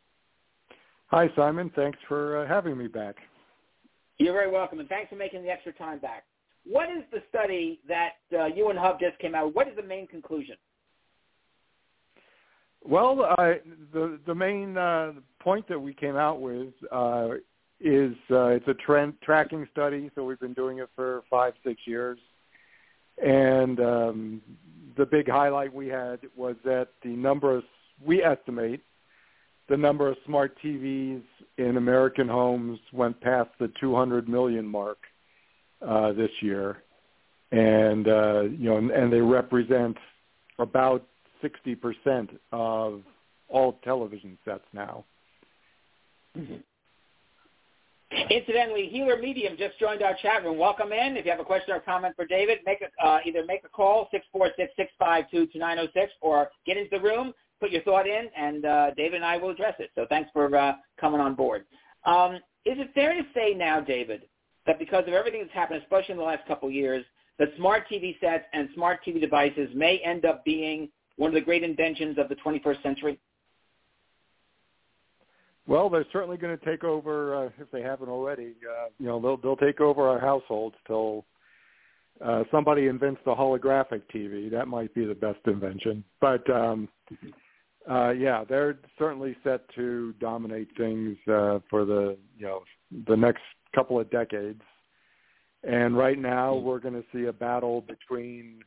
Hi, Simon. Thanks for having me back. You're very welcome, and thanks for making the extra time back. What is the study that you and Hub just came out with? What is the main conclusion? Well, the main point that we came out with is it's a trend tracking study, so we've been doing it for 5-6 years. And the big highlight we had was that we estimate the number of smart TVs in American homes went past the 200 million mark this year, and and they represent about 60% of all television sets now. Mm-hmm. Incidentally, Healer Medium just joined our chat room. Welcome in. If you have a question or comment for David, either make a call, 646-652-2906, or get into the room, put your thought in, and David and I will address it. So thanks for coming on board. Is it fair to say now, David, that because of everything that's happened, especially in the last couple of years, that smart TV sets and smart TV devices may end up being one of the great inventions of the 21st century? Well, they're certainly going to take over, if they haven't already. They'll take over our households till somebody invents the holographic TV. That might be the best invention. But they're certainly set to dominate things for the next couple of decades. And right now, we're going to see a battle between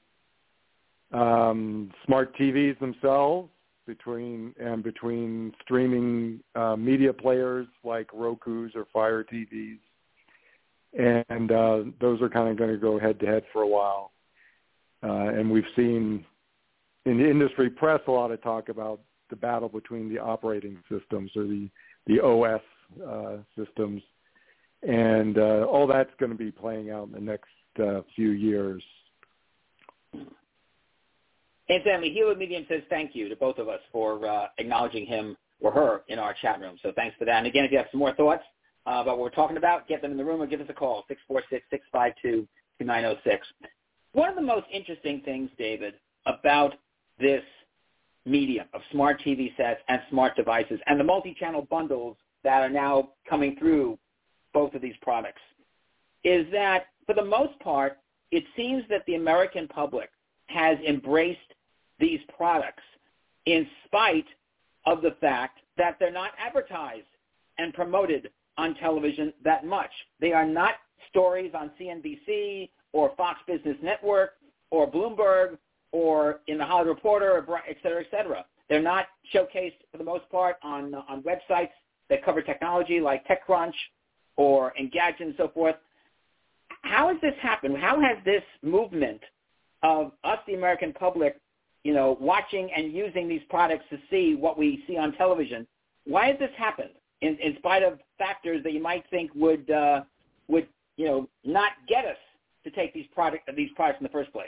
smart TVs themselves, between streaming media players like Roku's or Fire TVs, and those are kind of going to go head-to-head for a while. And we've seen in the industry press a lot of talk about the battle between the operating systems or the OS systems, and all that's going to be playing out in the next few years. Incidentally, Healer Medium says thank you to both of us for acknowledging him or her in our chat room. So thanks for that. And again, if you have some more thoughts about what we're talking about, get them in the room or give us a call, 646-652-2906. One of the most interesting things, David, about this medium of smart TV sets and smart devices and the multi-channel bundles that are now coming through both of these products is that, for the most part, it seems that the American public has embraced these products in spite of the fact that they're not advertised and promoted on television that much. They are not stories on CNBC or Fox Business Network or Bloomberg or in the Hollywood Reporter, et cetera, et cetera. They're not showcased, for the most part, on websites that cover technology like TechCrunch or Engadget and so forth. How has this happened? How has this movement of us, the American public, watching and using these products to see what we see on television, why has this happened in spite of factors that you might think would not get us to take these products in the first place?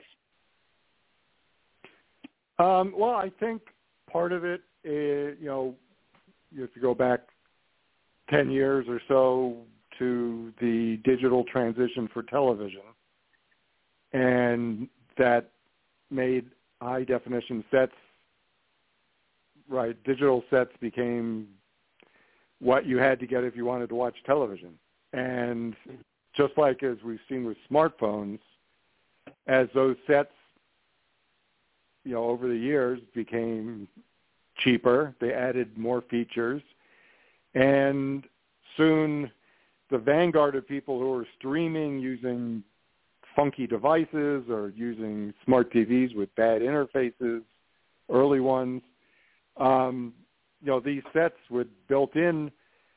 Well, I think part of it is, you have to go back 10 years or so to the digital transition for television, and that made high-definition sets, right, digital sets became what you had to get if you wanted to watch television. And just like as we've seen with smartphones, as those sets, over the years became cheaper, they added more features, and soon the vanguard of people who are streaming using funky devices or using smart TVs with bad interfaces, early ones, these sets with built-in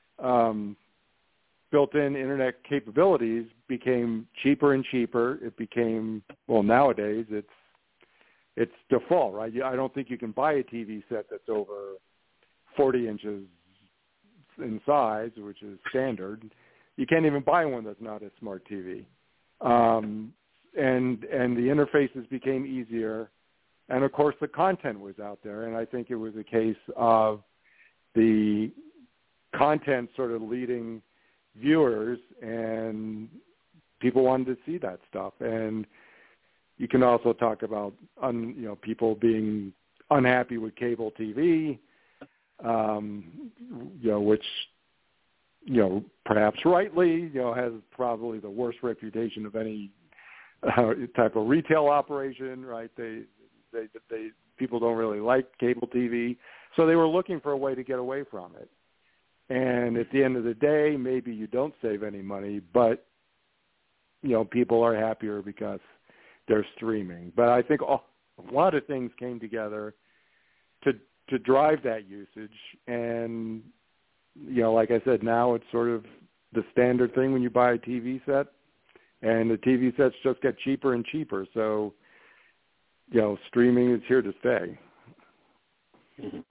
internet capabilities became cheaper and cheaper. It became, nowadays it's default, right? I don't think you can buy a TV set that's over 40 inches in size, which is standard. You can't even buy one that's not a smart TV. And the interfaces became easier. And, of course, the content was out there. And I think it was a case of the content sort of leading viewers, and people wanted to see that stuff. And you can also talk about, people being unhappy with cable TV, which, perhaps rightly, has probably the worst reputation of any type of retail operation, right? They people don't really like cable TV, so they were looking for a way to get away from it. And at the end of the day, maybe you don't save any money, but people are happier because they're streaming. But I think a lot of things came together to drive that usage, and like I said, now it's sort of the standard thing when you buy a TV set, and the TV sets just get cheaper and cheaper. So, streaming is here to stay. Mm-hmm.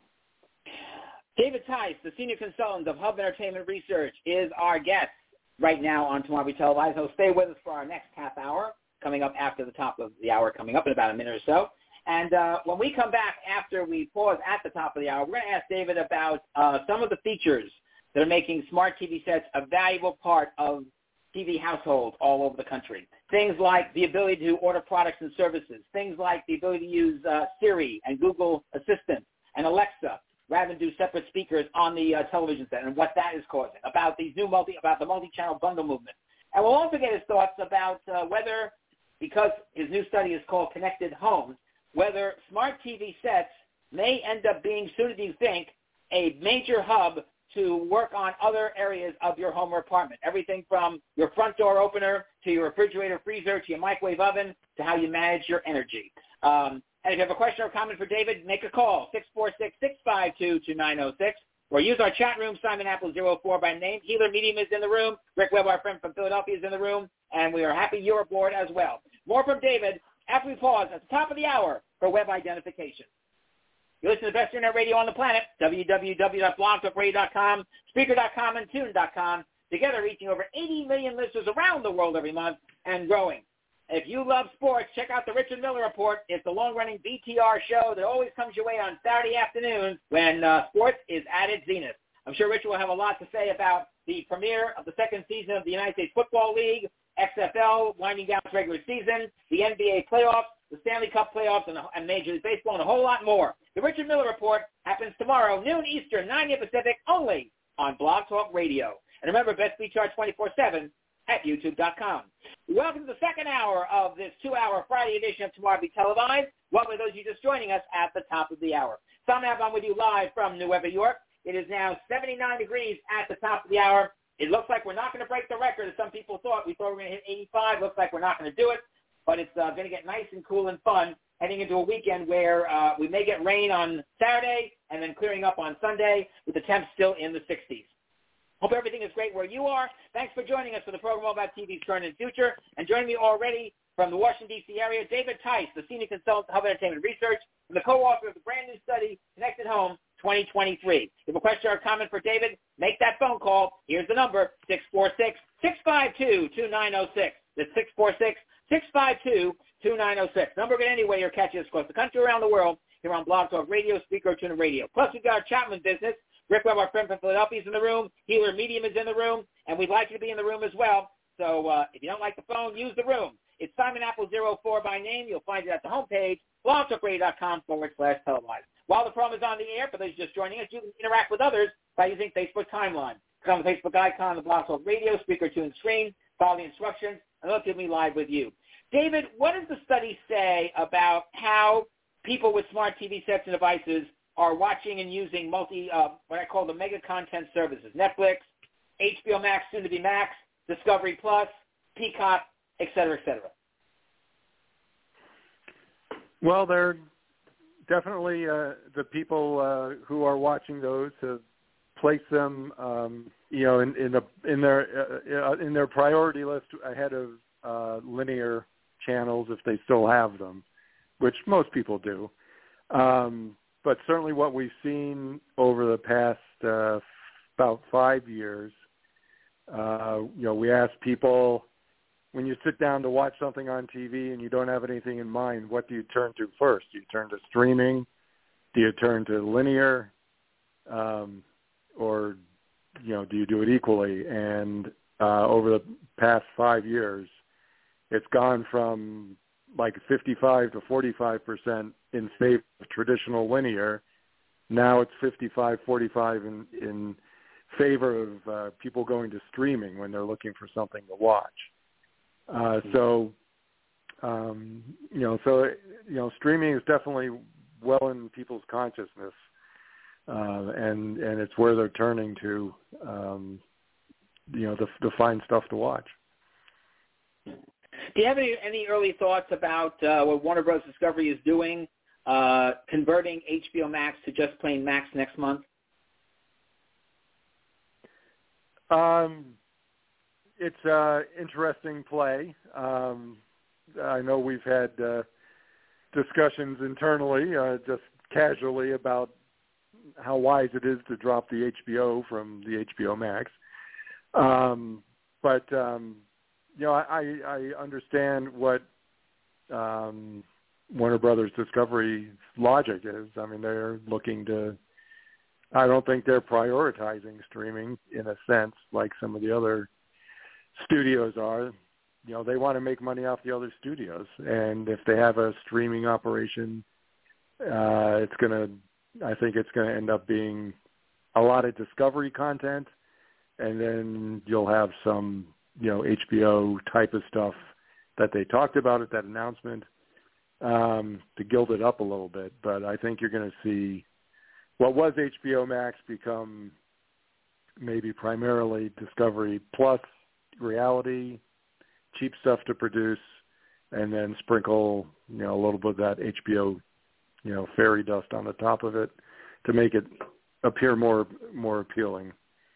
David Tice, the senior consultant of Hub Entertainment Research, is our guest right now on Tomorrow We Televise. So stay with us for our next half hour, coming up after the top of the hour, coming up in about a minute or so. And when we come back after we pause at the top of the hour, we're going to ask David about some of the features that are making smart TV sets a valuable part of TV households all over the country. Things like the ability to order products and services, things like the ability to use Siri and Google Assistant and Alexa rather than do separate speakers on the television set, and what that is causing, about these about the multi-channel bundle movement. And we'll also get his thoughts about whether, because his new study is called Connected Home, whether smart TV sets may end up being, soon as you think, a major hub to work on other areas of your home or apartment, everything from your front door opener to your refrigerator, freezer, to your microwave oven, to how you manage your energy. And if you have a question or comment for David, make a call, 646-652-2906, or use our chat room, Simon Apple 04 by name. Healer Medium is in the room. Rick Webb, our friend from Philadelphia, is in the room, and we are happy you're aboard as well. More from David after we pause at the top of the hour for web identification. You listen to the best internet radio on the planet, www.blogtalkradio.com, Spreaker.com, and Tune.com, together reaching over 80 million listeners around the world every month and growing. If you love sports, check out the Richard Miller Report. It's the long-running BTR show that always comes your way on Saturday afternoons when sports is at its zenith. I'm sure Richard will have a lot to say about the premiere of the second season of the United States Football League, XFL winding down its regular season, the NBA playoffs, the Stanley Cup playoffs, and Major League Baseball, and a whole lot more. The Richard Miller Report happens tomorrow, noon Eastern, 9 a.m. Pacific, only on Blog Talk Radio. And remember, Best Beat Chart 24/7 at YouTube.com. Welcome to the second hour of this 2-hour Friday edition of Tomorrow Be Televised. Welcome to those of you just joining us at the top of the hour. Sam Ab, I'm with you live from New York. It is now 79 degrees at the top of the hour. It looks like we're not going to break the record, as some people thought. We thought we were going to hit 85. Looks like we're not going to do it. But it's going to get nice and cool and fun heading into a weekend where we may get rain on Saturday and then clearing up on Sunday with the temps still in the 60s. Hope everything is great where you are. Thanks for joining us for the program all about TV's current and future. And joining me already from the Washington, D.C. area, David Tice, the Senior Consultant, Hub Entertainment Research, and the co-author of the brand new study, Connected Home 2023. If you have a question or a comment for David, make that phone call. Here's the number, 646-652-2906. That's 646-652-2906. Number get anywhere you're catching us across the country, around the world, here on Blog Talk Radio, Speaker, TuneIn Radio. Plus, we've got our Chapman business. Rick Webb, our friend from Philadelphia, is in the room. Healer Medium is in the room, and we'd like you to be in the room as well. So if you don't like the phone, use the room. It's Simon Apple 04 by name. You'll find it at the homepage, blogtalkradio.com/televised. While the program is on the air, for those just joining us, you can interact with others by using Facebook Timeline. Click on the Facebook icon on the Blog Talk Radio, speaker tune screen, follow the instructions, and look at me live with you. David, what does the study say about how people with smart TV sets and devices are watching and using what I call the mega content services, Netflix, HBO Max, soon to be Max, Discovery Plus, Peacock, et cetera, et cetera? Well, they're definitely the people who are watching those have placed them, in their priority list ahead of linear channels if they still have them, which most people do. But certainly what we've seen over the past about 5 years, we ask people, when you sit down to watch something on TV and you don't have anything in mind, what do you turn to first? Do you turn to streaming? Do you turn to linear? Or, do you do it equally? And over the past 5 years, it's gone from like 55 to 45% in favor of traditional linear. Now it's 55-45 in favor of people going to streaming when they're looking for something to watch. Streaming is definitely well in people's consciousness, and it's where they're turning to, to find stuff to watch. Do you have any early thoughts about what Warner Bros. Discovery is doing, converting HBO Max to just plain Max next month? It's an interesting play. I know we've had discussions internally, just casually, about how wise it is to drop the HBO from the HBO Max. I understand what Warner Brothers Discovery's logic is. I mean, they're looking to – I don't think they're prioritizing streaming in a sense like some of the other studios are. They want to make money off the other studios. And if they have a streaming operation, I think it's going to end up being a lot of Discovery content, and then you'll have some – HBO type of stuff that they talked about at that announcement to gild it up a little bit. But I think you're going to see what was HBO Max become maybe primarily Discovery Plus reality, cheap stuff to produce, and then sprinkle, a little bit of that HBO, fairy dust on the top of it to make it appear more appealing.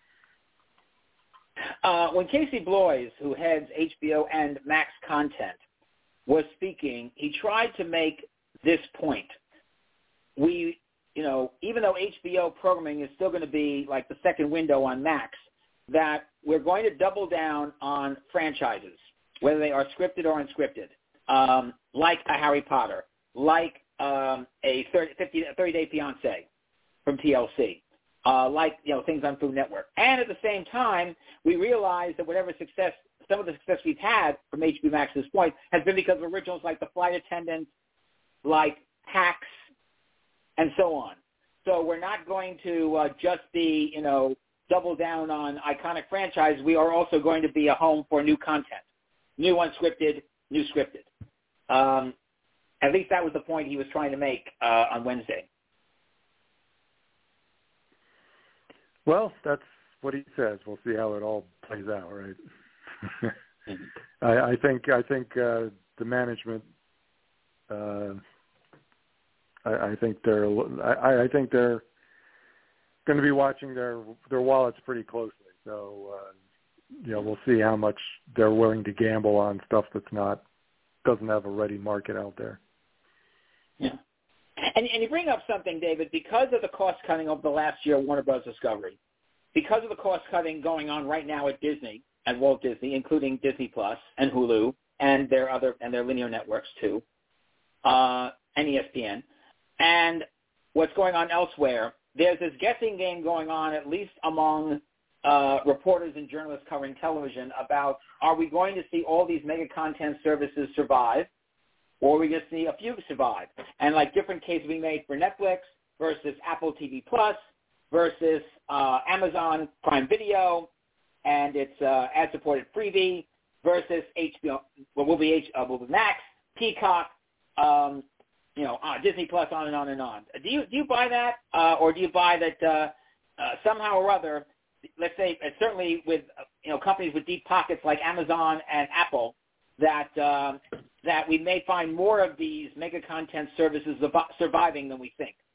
When Casey Bloys, who heads HBO and Max content, was speaking, he tried to make this point. We, even though HBO programming is still going to be like the second window on Max, that we're going to double down on franchises, whether they are scripted or unscripted. like a Harry Potter, like a 30-Day Fiancé from TLC, like things on Food Network. And at the same time, we realize that some of the success we've had from HBO Max at this point has been because of originals like The Flight Attendant, like Hacks, and so on. So we're not going to just be, double down on iconic franchise. We are also going to be a home for new content, new unscripted, new scripted. At least that was the point he was trying to make on Wednesday. Well, that's what he says. We'll see how it all plays out, right? I think the management. I think they're going to be watching their wallets pretty closely. So we'll see how much they're willing to gamble on stuff doesn't have a ready market out there. Yeah. And you bring up something, David, because of the cost cutting over the last year at Warner Bros. Discovery, because of the cost cutting going on right now at Disney, at Walt Disney, including Disney Plus and Hulu and their linear networks too, and ESPN, and what's going on elsewhere, there's this guessing game going on, at least among reporters and journalists covering television, about are we going to see all these mega content services survive, or are we going to see a few survive? And like different cases being made for Netflix versus Apple TV Plus versus Amazon Prime Video and its ad-supported freebie versus HBO, will be Max, Peacock, Disney Plus, on and on and on. Do you buy that, or do you buy that somehow or other? Let's say certainly with companies with deep pockets like Amazon and Apple, that we may find more of these mega content services surviving than we think.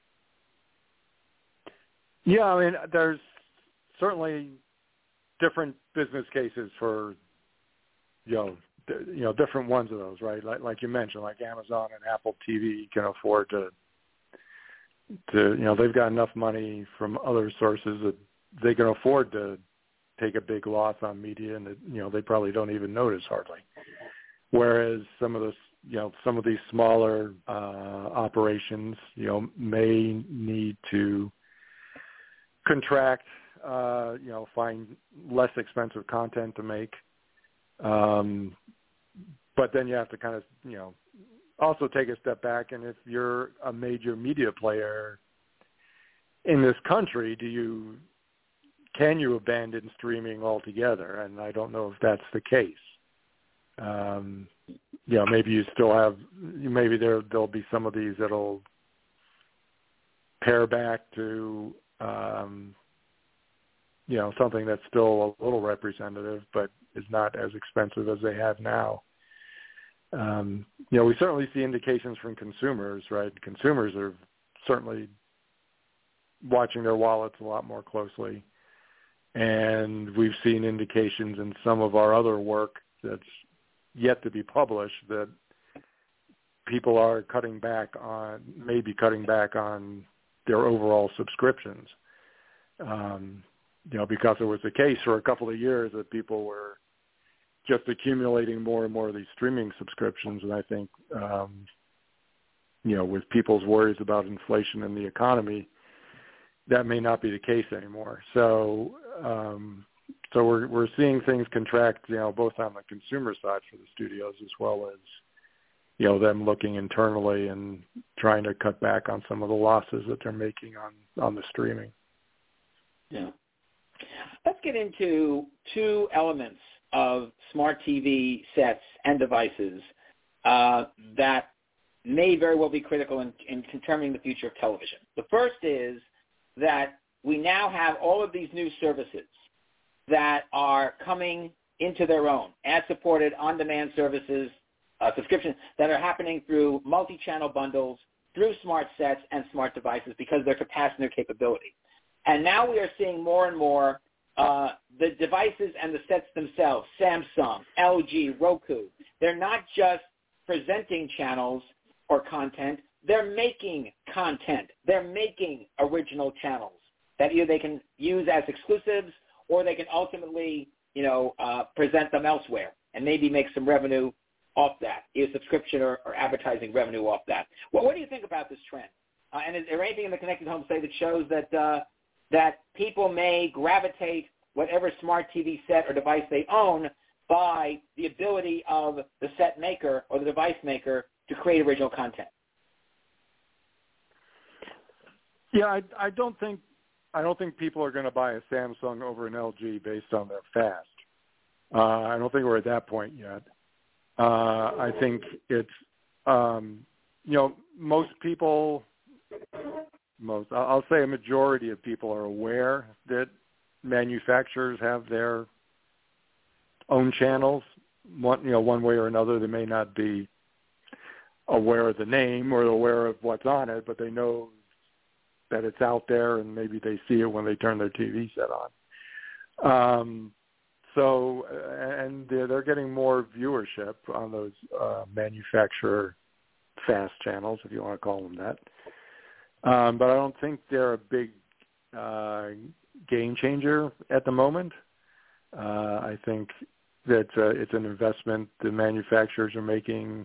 Yeah, I mean, there's certainly different business cases for different ones of those, right? Like you mentioned, like Amazon and Apple TV can afford to they've got enough money from other sources that they can afford to take a big loss on media, and they probably don't even notice hardly. Whereas some of these smaller operations, may need to contract, find less expensive content to make. But then you have to kind of, also take a step back. And if you're a major media player in this country, can you abandon streaming altogether? And I don't know if that's the case. Maybe you still have, maybe there'll be some of these that'll pare back to, something that's still a little representative, but is not as expensive as they have now. We certainly see indications from consumers, right? Consumers are certainly watching their wallets a lot more closely. And we've seen indications in some of our other work that's yet to be published that people are maybe cutting back on their overall subscriptions. Because it was the case for a couple of years that people were just accumulating more and more of these streaming subscriptions. And I think, with people's worries about inflation in the economy, that may not be the case anymore. So we're seeing things contract, both on the consumer side for the studios as well as, them looking internally and trying to cut back on some of the losses that they're making on the streaming. Yeah. Let's get into two elements of smart TV sets and devices that may very well be critical in determining the future of television. The first is that we now have all of these new services that are coming into their own, ad-supported, on-demand services, subscriptions that are happening through multi-channel bundles, through smart sets and smart devices because of their capacity and their capability. And now we are seeing more and more the devices and the sets themselves, Samsung, LG, Roku, they're not just presenting channels or content, they're making content. They're making original channels that either they can use as exclusives or they can ultimately, present them elsewhere and maybe make some revenue off that, either subscription or advertising revenue off that. What do you think about this trend? And is there anything in the Connected Home study that shows that people may gravitate whatever smart TV set or device they own by the ability of the set maker or the device maker to create original content? Yeah, I don't think people are going to buy a Samsung over an LG based on their fast. I don't think we're at that point yet. I think it's most people, I'll say a majority of people are aware that manufacturers have their own channels. One way or another, they may not be aware of the name or aware of what's on it, but they know that it's out there, and maybe they see it when they turn their TV set on. And they're getting more viewership on those manufacturer fast channels, if you want to call them that. But I don't think they're a big game changer at the moment. I think that it's an investment the manufacturers are making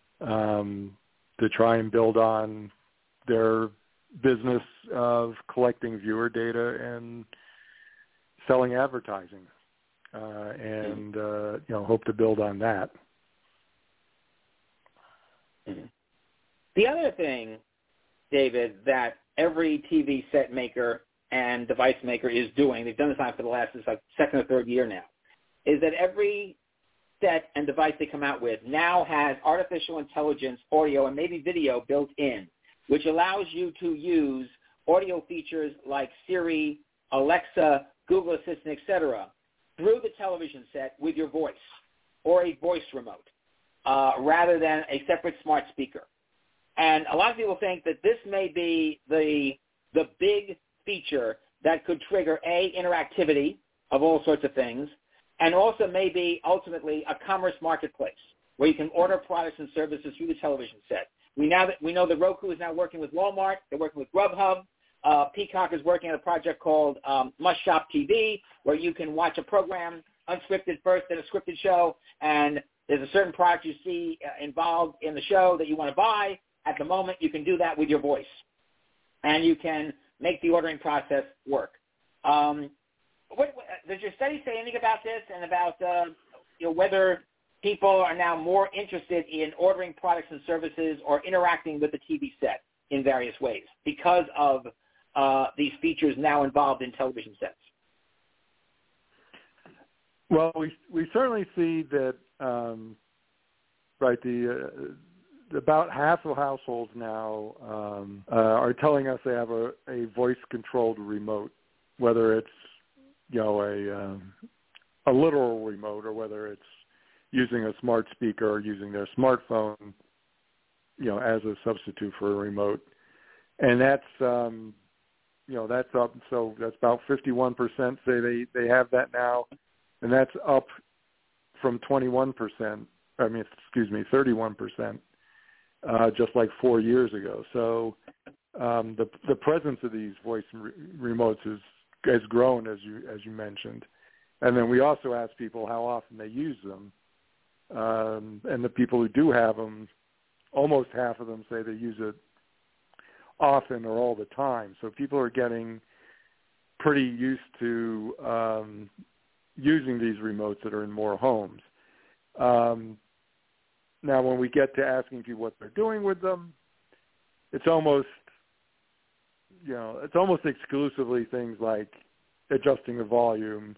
to try and build on their business of collecting viewer data and selling advertising, and hope to build on that. The other thing, David, that every TV set maker and device maker is doing, they've done this for the last, second or third year now, is that every set and device they come out with now has artificial intelligence, audio, and maybe video built in, which allows you to use audio features like Siri, Alexa, Google Assistant, etc., through the television set with your voice or a voice remote rather than a separate smart speaker. And a lot of people think that this may be the big feature that could trigger, A, interactivity of all sorts of things, and also maybe ultimately a commerce marketplace where you can order products and services through the television set. We know that Roku is now working with Walmart. They're working with Grubhub. Peacock is working on a project called Must Shop TV, where you can watch a program unscripted first, then a scripted show, and there's a certain product you see involved in the show that you want to buy. At the moment, you can do that with your voice, and you can make the ordering process work. Does your study say anything about this and about whether people are now more interested in ordering products and services or interacting with the TV set in various ways because of these features now involved in television sets? Well, we certainly see that, about half of households now are telling us they have a voice-controlled remote, whether it's a literal remote or whether it's using a smart speaker or using their smartphone, as a substitute for a remote. And that's that's up. So that's about 51% say they have that now, and that's up from 31%. 31%, just like 4 years ago. So the presence of these voice remotes has grown, as you mentioned. And then we also ask people how often they use them. And the people who do have them, almost half of them say they use it often or all the time. So people are getting pretty used to using these remotes that are in more homes. Now, when we get to asking people what they're doing with them, it's almost exclusively things like adjusting the volume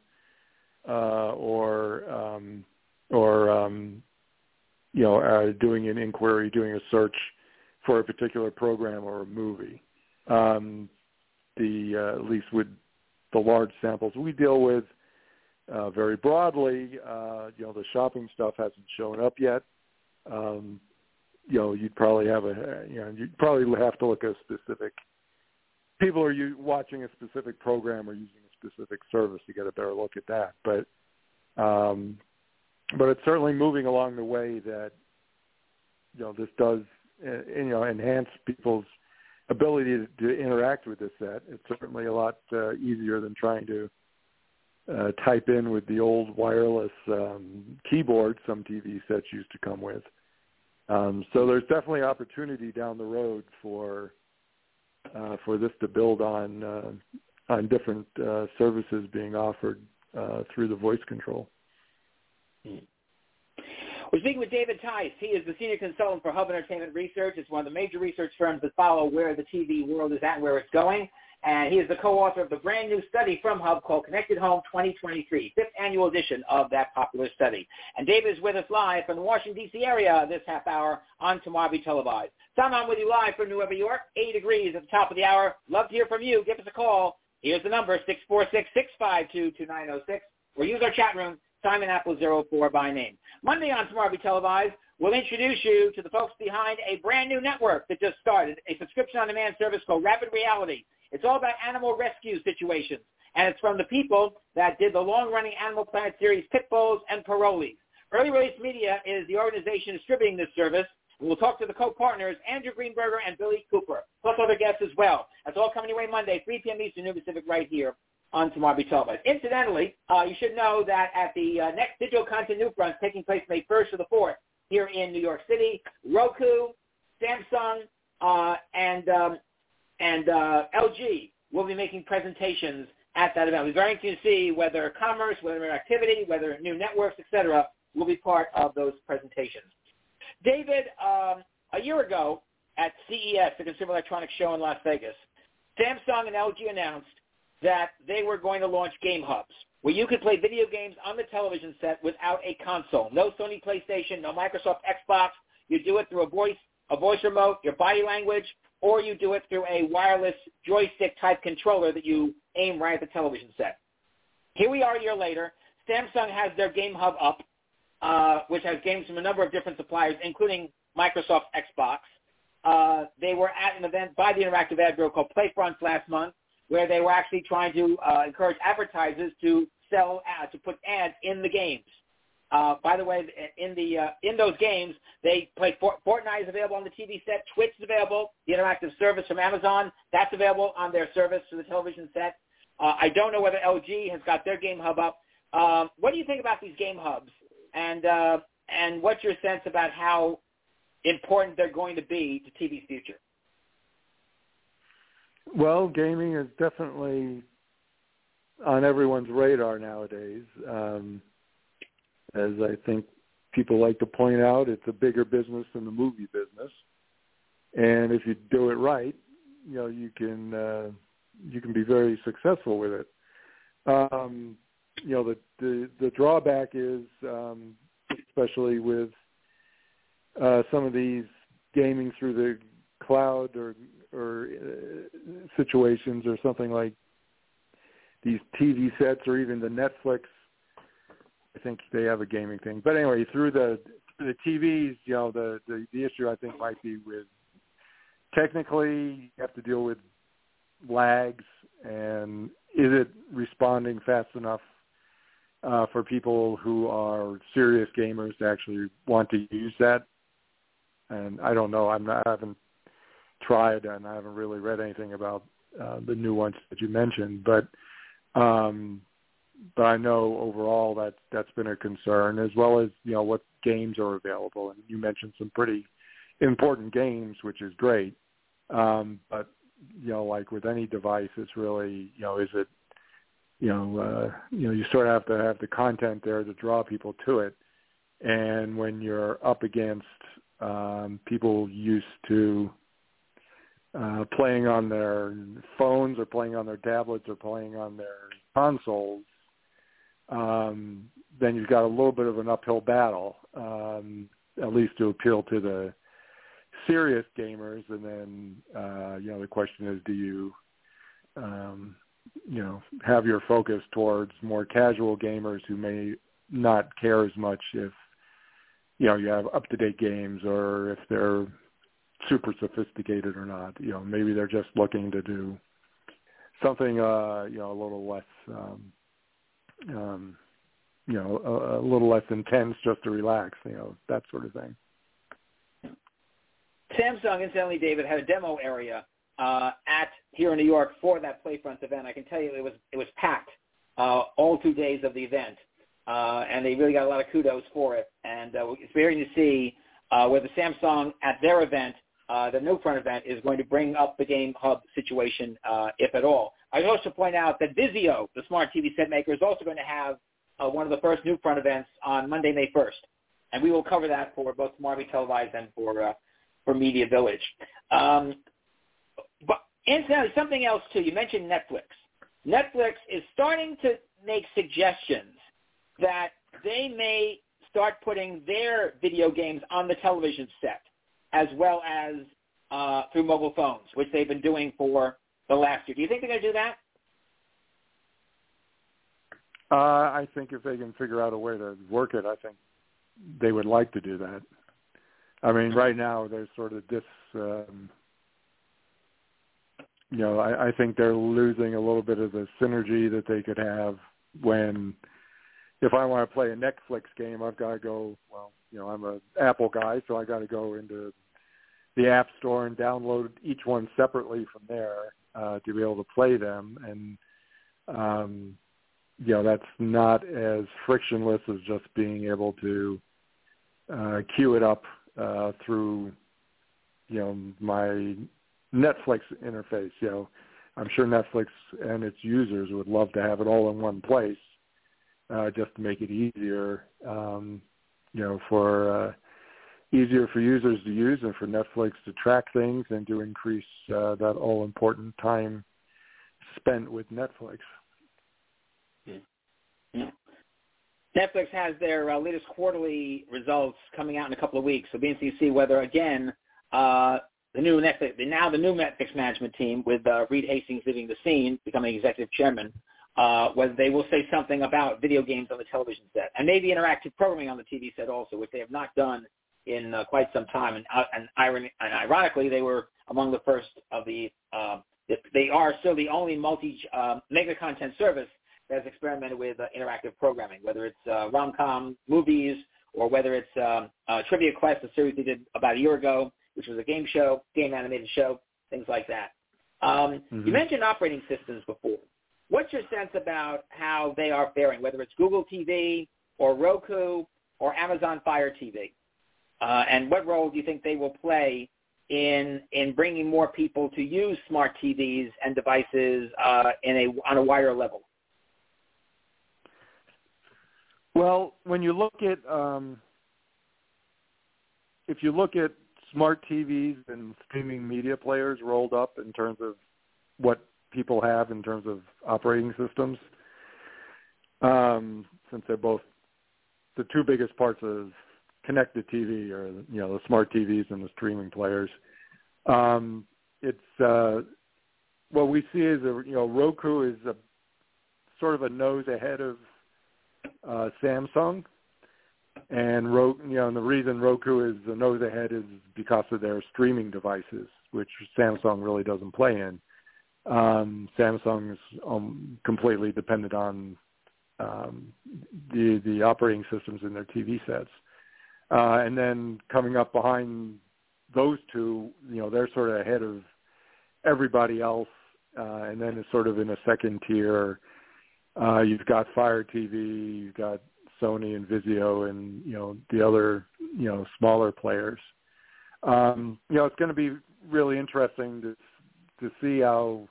or doing an inquiry, doing a search for a particular program or a movie. At least with the large samples we deal with, very broadly, the shopping stuff hasn't shown up yet. You'd probably have to look at a specific. People are watching a specific program or using a specific service to get a better look at that. But it's certainly moving along the way that this does enhance people's ability to interact with this set. It's certainly a lot easier than trying to type in with the old wireless keyboard some TV sets used to come with. So there's definitely opportunity down the road for this to build on different services being offered through the voice control. We're speaking with David Tice. He is the senior consultant for Hub Entertainment Research. It's one of the major research firms that follow where the TV world is at and where it's going. And he is the co-author of the brand new study from Hub called Connected Home 2023, 5th annual edition of that popular study. And David is with us live from the Washington, D.C. area this half hour on Tomorrow Be Televised. Tom, I'm with you live from New York, 80 degrees at the top of the hour. Love to hear from you. Give us a call. Here's the number, 646-652-2906. Or use our chat room, Simon Apple 04 by name. Monday on Tomorrow Be Televised, we'll introduce you to the folks behind a brand new network that just started, a subscription-on-demand service called Rapid Reality. It's all about animal rescue situations, and it's from the people that did the long-running Animal Planet series Pit Bulls and Parolees. Early Release Media is the organization distributing this service. We'll talk to the co-partners, Andrew Greenberger and Billy Cooper, plus other guests as well. That's all coming your way Monday, 3 p.m. Eastern, New Pacific, right here on Tomorrow Be Televised. Incidentally, you should know that at the next digital content new front taking place May 1st to the 4th here in New York City, Roku, Samsung, and LG will be making presentations at that event. We're very interested to see whether commerce, whether activity, whether new networks, etc., will be part of those presentations. David, a year ago at CES, the Consumer Electronics Show in Las Vegas, Samsung and LG announced that they were going to launch game hubs where you could play video games on the television set without a console. No Sony PlayStation, no Microsoft Xbox. You do it through a voice remote, your body language, or you do it through a wireless joystick-type controller that you aim right at the television set. Here we are a year later. Samsung has their game hub up, which has games from a number of different suppliers, including Microsoft Xbox. They were at an event by the Interactive Ad Bureau called Playfronts last month, where they were actually trying to encourage advertisers to sell ads, to put ads in the games. By the way, in those games, they play Fortnite is available on the TV set. Twitch is available. The interactive service from Amazon, that's available on their service for the television set. I don't know whether LG has got their game hub up. What do you think about these game hubs? And what's your sense about how important they're going to be to TV's future? Well, gaming is definitely on everyone's radar nowadays. As I think people like to point out, it's a bigger business than the movie business. And if you do it right, you can be very successful with it. The drawback is, especially with some of these gaming through the cloud or situations or something like these TV sets or even the Netflix. I think they have a gaming thing, but anyway, through the TVs, the issue I think might be with technically you have to deal with lags, and is it responding fast enough for people who are serious gamers to actually want to use that? And I don't know. I haven't tried, and I haven't really read anything about the new ones that you mentioned, but I know overall that's been a concern, as well as what games are available. And you mentioned some pretty important games, which is great. But like with any device, it's really is it you sort of have to have the content there to draw people to it. And when you're up against people used to playing on their phones or playing on their tablets or playing on their consoles, then you've got a little bit of an uphill battle, at least to appeal to the serious gamers. And then, the question is, do you, have your focus towards more casual gamers who may not care as much if, you have up-to-date games or if they're super sophisticated or not. Maybe they're just looking to do something, a little less, a little less intense just to relax, that sort of thing. Samsung, incidentally, David, had a demo area here in New York for that Playfronts event. I can tell you it was packed. all 2 days of the event. And they really got a lot of kudos for it. And it's very to see whether Samsung at their event, the NewFront event, is going to bring up the Game Hub situation, if at all. I'd also point out that Vizio, the smart TV set maker, is also going to have one of the first NewFront events on Monday, May 1st. And we will cover that for both Smartly Televised and for Media Village. But incidentally, something else, too. You mentioned Netflix. Netflix is starting to make suggestions that they may start putting their video games on the television set as well as through mobile phones, which they've been doing for the last year. Do you think they're going to do that? I think if they can figure out a way to work it, I think they would like to do that. I mean, right now there's sort of this, I think they're losing a little bit of the synergy that they could have when, if I want to play a Netflix game, I've got to go, I'm an Apple guy, so I got to go into the App Store and download each one separately from there to be able to play them. And, that's not as frictionless as just being able to queue it up through, my Netflix interface. I'm sure Netflix and its users would love to have it all in one place, just to make it easier, easier for users to use and for Netflix to track things and to increase that all-important time spent with Netflix. Yeah. Netflix has their latest quarterly results coming out in a couple of weeks. So it'll be interesting to see whether, again, the new Netflix management team with Reed Hastings leading the scene, becoming executive chairman, whether they will say something about video games on the television set and maybe interactive programming on the TV set also, which they have not done in quite some time. And ironically, they were among the first of they are still the only mega content service that has experimented with interactive programming, whether it's rom-com movies or whether it's Trivia Quest, a series they did about a year ago, which was a game animated show, things like that. You mentioned operating systems before. What's your sense about how they are faring, whether it's Google TV or Roku or Amazon Fire TV? And what role do you think they will play in bringing more people to use smart TVs and devices on a wider level? Well, when you look at if you look at smart TVs and streaming media players rolled up in terms of what people have in terms of operating systems, since they're both the two biggest parts of connected TV, or the smart TVs and the streaming players, it's what we see is Roku is a sort of a nose ahead of Samsung, and and the reason Roku is the nose ahead is because of their streaming devices, which Samsung really doesn't play in. Samsung is completely dependent on the operating systems in their TV sets, and then coming up behind those two, they're sort of ahead of everybody else, and then it's sort of in a second tier. You've got Fire TV, you've got Sony and Vizio, and the other smaller players. It's going to be really interesting to see how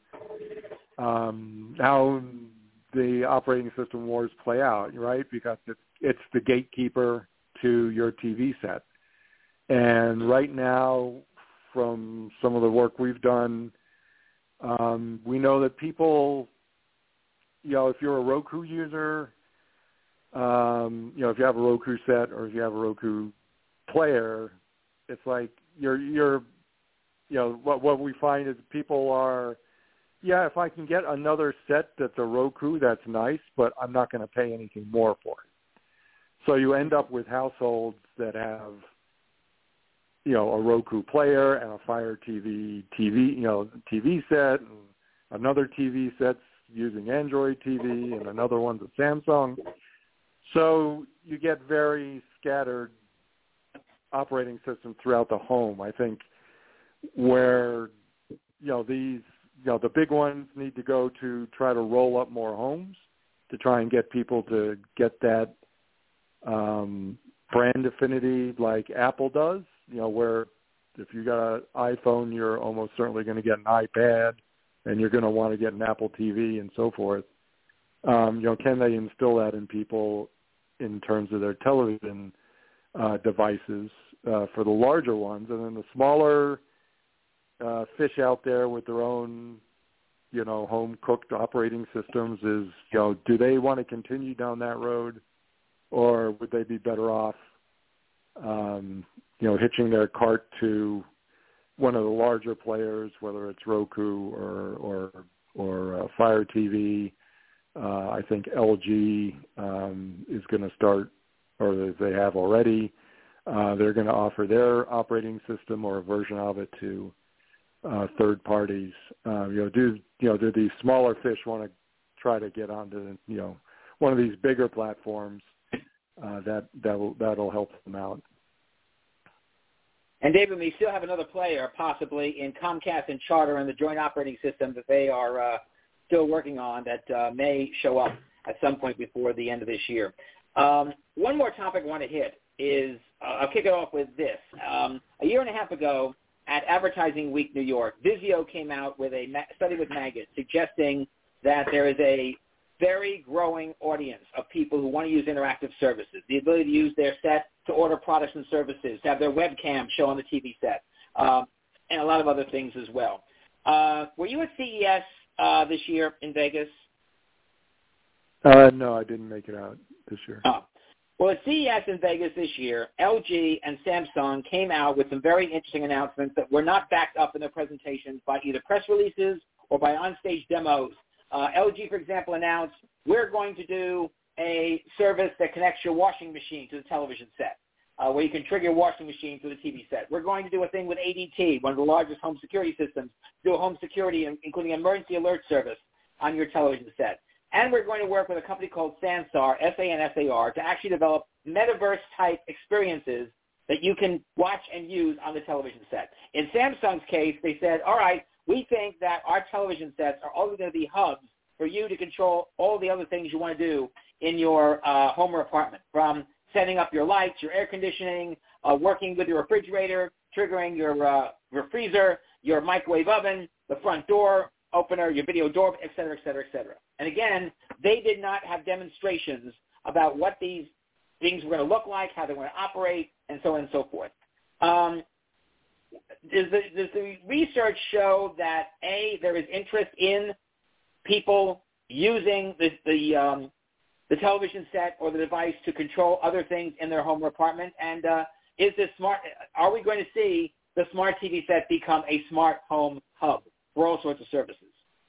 the operating system wars play out, right? Because it's the gatekeeper to your TV set, and right now, from some of the work we've done, we know that people, if you're a Roku user, if you have a Roku set or if you have a Roku player, it's like what we find is people are, if I can get another set that's a Roku, that's nice, but I'm not going to pay anything more for it. So you end up with households that have, a Roku player and a Fire TV set, and another TV set's using Android TV, and another one's a Samsung. So you get very scattered operating systems throughout the home. I think where the big ones need to go to try to roll up more homes, to try and get people to get that brand affinity like Apple does, where if you got an iPhone, you're almost certainly going to get an iPad, and you're going to want to get an Apple TV and so forth. Can they instill that in people in terms of their television devices for the larger ones, and then the smaller fish out there with their own, home-cooked operating systems is, do they want to continue down that road, or would they be better off, hitching their cart to one of the larger players, whether it's Roku or Fire TV. I think LG is going to start, or they have already. They're going to offer their operating system or a version of it to third parties. Do these smaller fish want to try to get onto one of these bigger platforms? That'll help them out. And David, we still have another player possibly in Comcast and Charter and the joint operating system that they are still working on that may show up at some point before the end of this year. One more topic I want to hit is, I'll kick it off with this. A year and a half ago at Advertising Week New York, Vizio came out with a study with Maggot suggesting that there is a very growing audience of people who want to use interactive services, the ability to use their set to order products and services, to have their webcam show on the TV set, and a lot of other things as well. Were you at CES this year in Vegas? No, I didn't make it out this year. Well, at CES in Vegas this year, LG and Samsung came out with some very interesting announcements that were not backed up in their presentations by either press releases or by onstage demos. LG, for example, announced, we're going to do a service that connects your washing machine to the television set, where you can trigger your washing machine to the TV set. We're going to do a thing with ADT, one of the largest home security systems, do a home security, including emergency alert service on your television set. And we're going to work with a company called Sansar, S-A-N-S-A-R, to actually develop metaverse-type experiences that you can watch and use on the television set. In Samsung's case, they said, all right, we think that our television sets are always going to be hubs for you to control all the other things you want to do in your home or apartment, from setting up your lights, your air conditioning, working with your refrigerator, triggering your freezer, your microwave oven, the front door opener, your video door, et cetera, et cetera, et cetera. And again, they did not have demonstrations about what these things were going to look like, how they were going to operate, and so on and so forth. Does the research show that, A, there is interest in people using the television set or the device to control other things in their home or apartment? And are we going to see the smart TV set become a smart home hub for all sorts of services?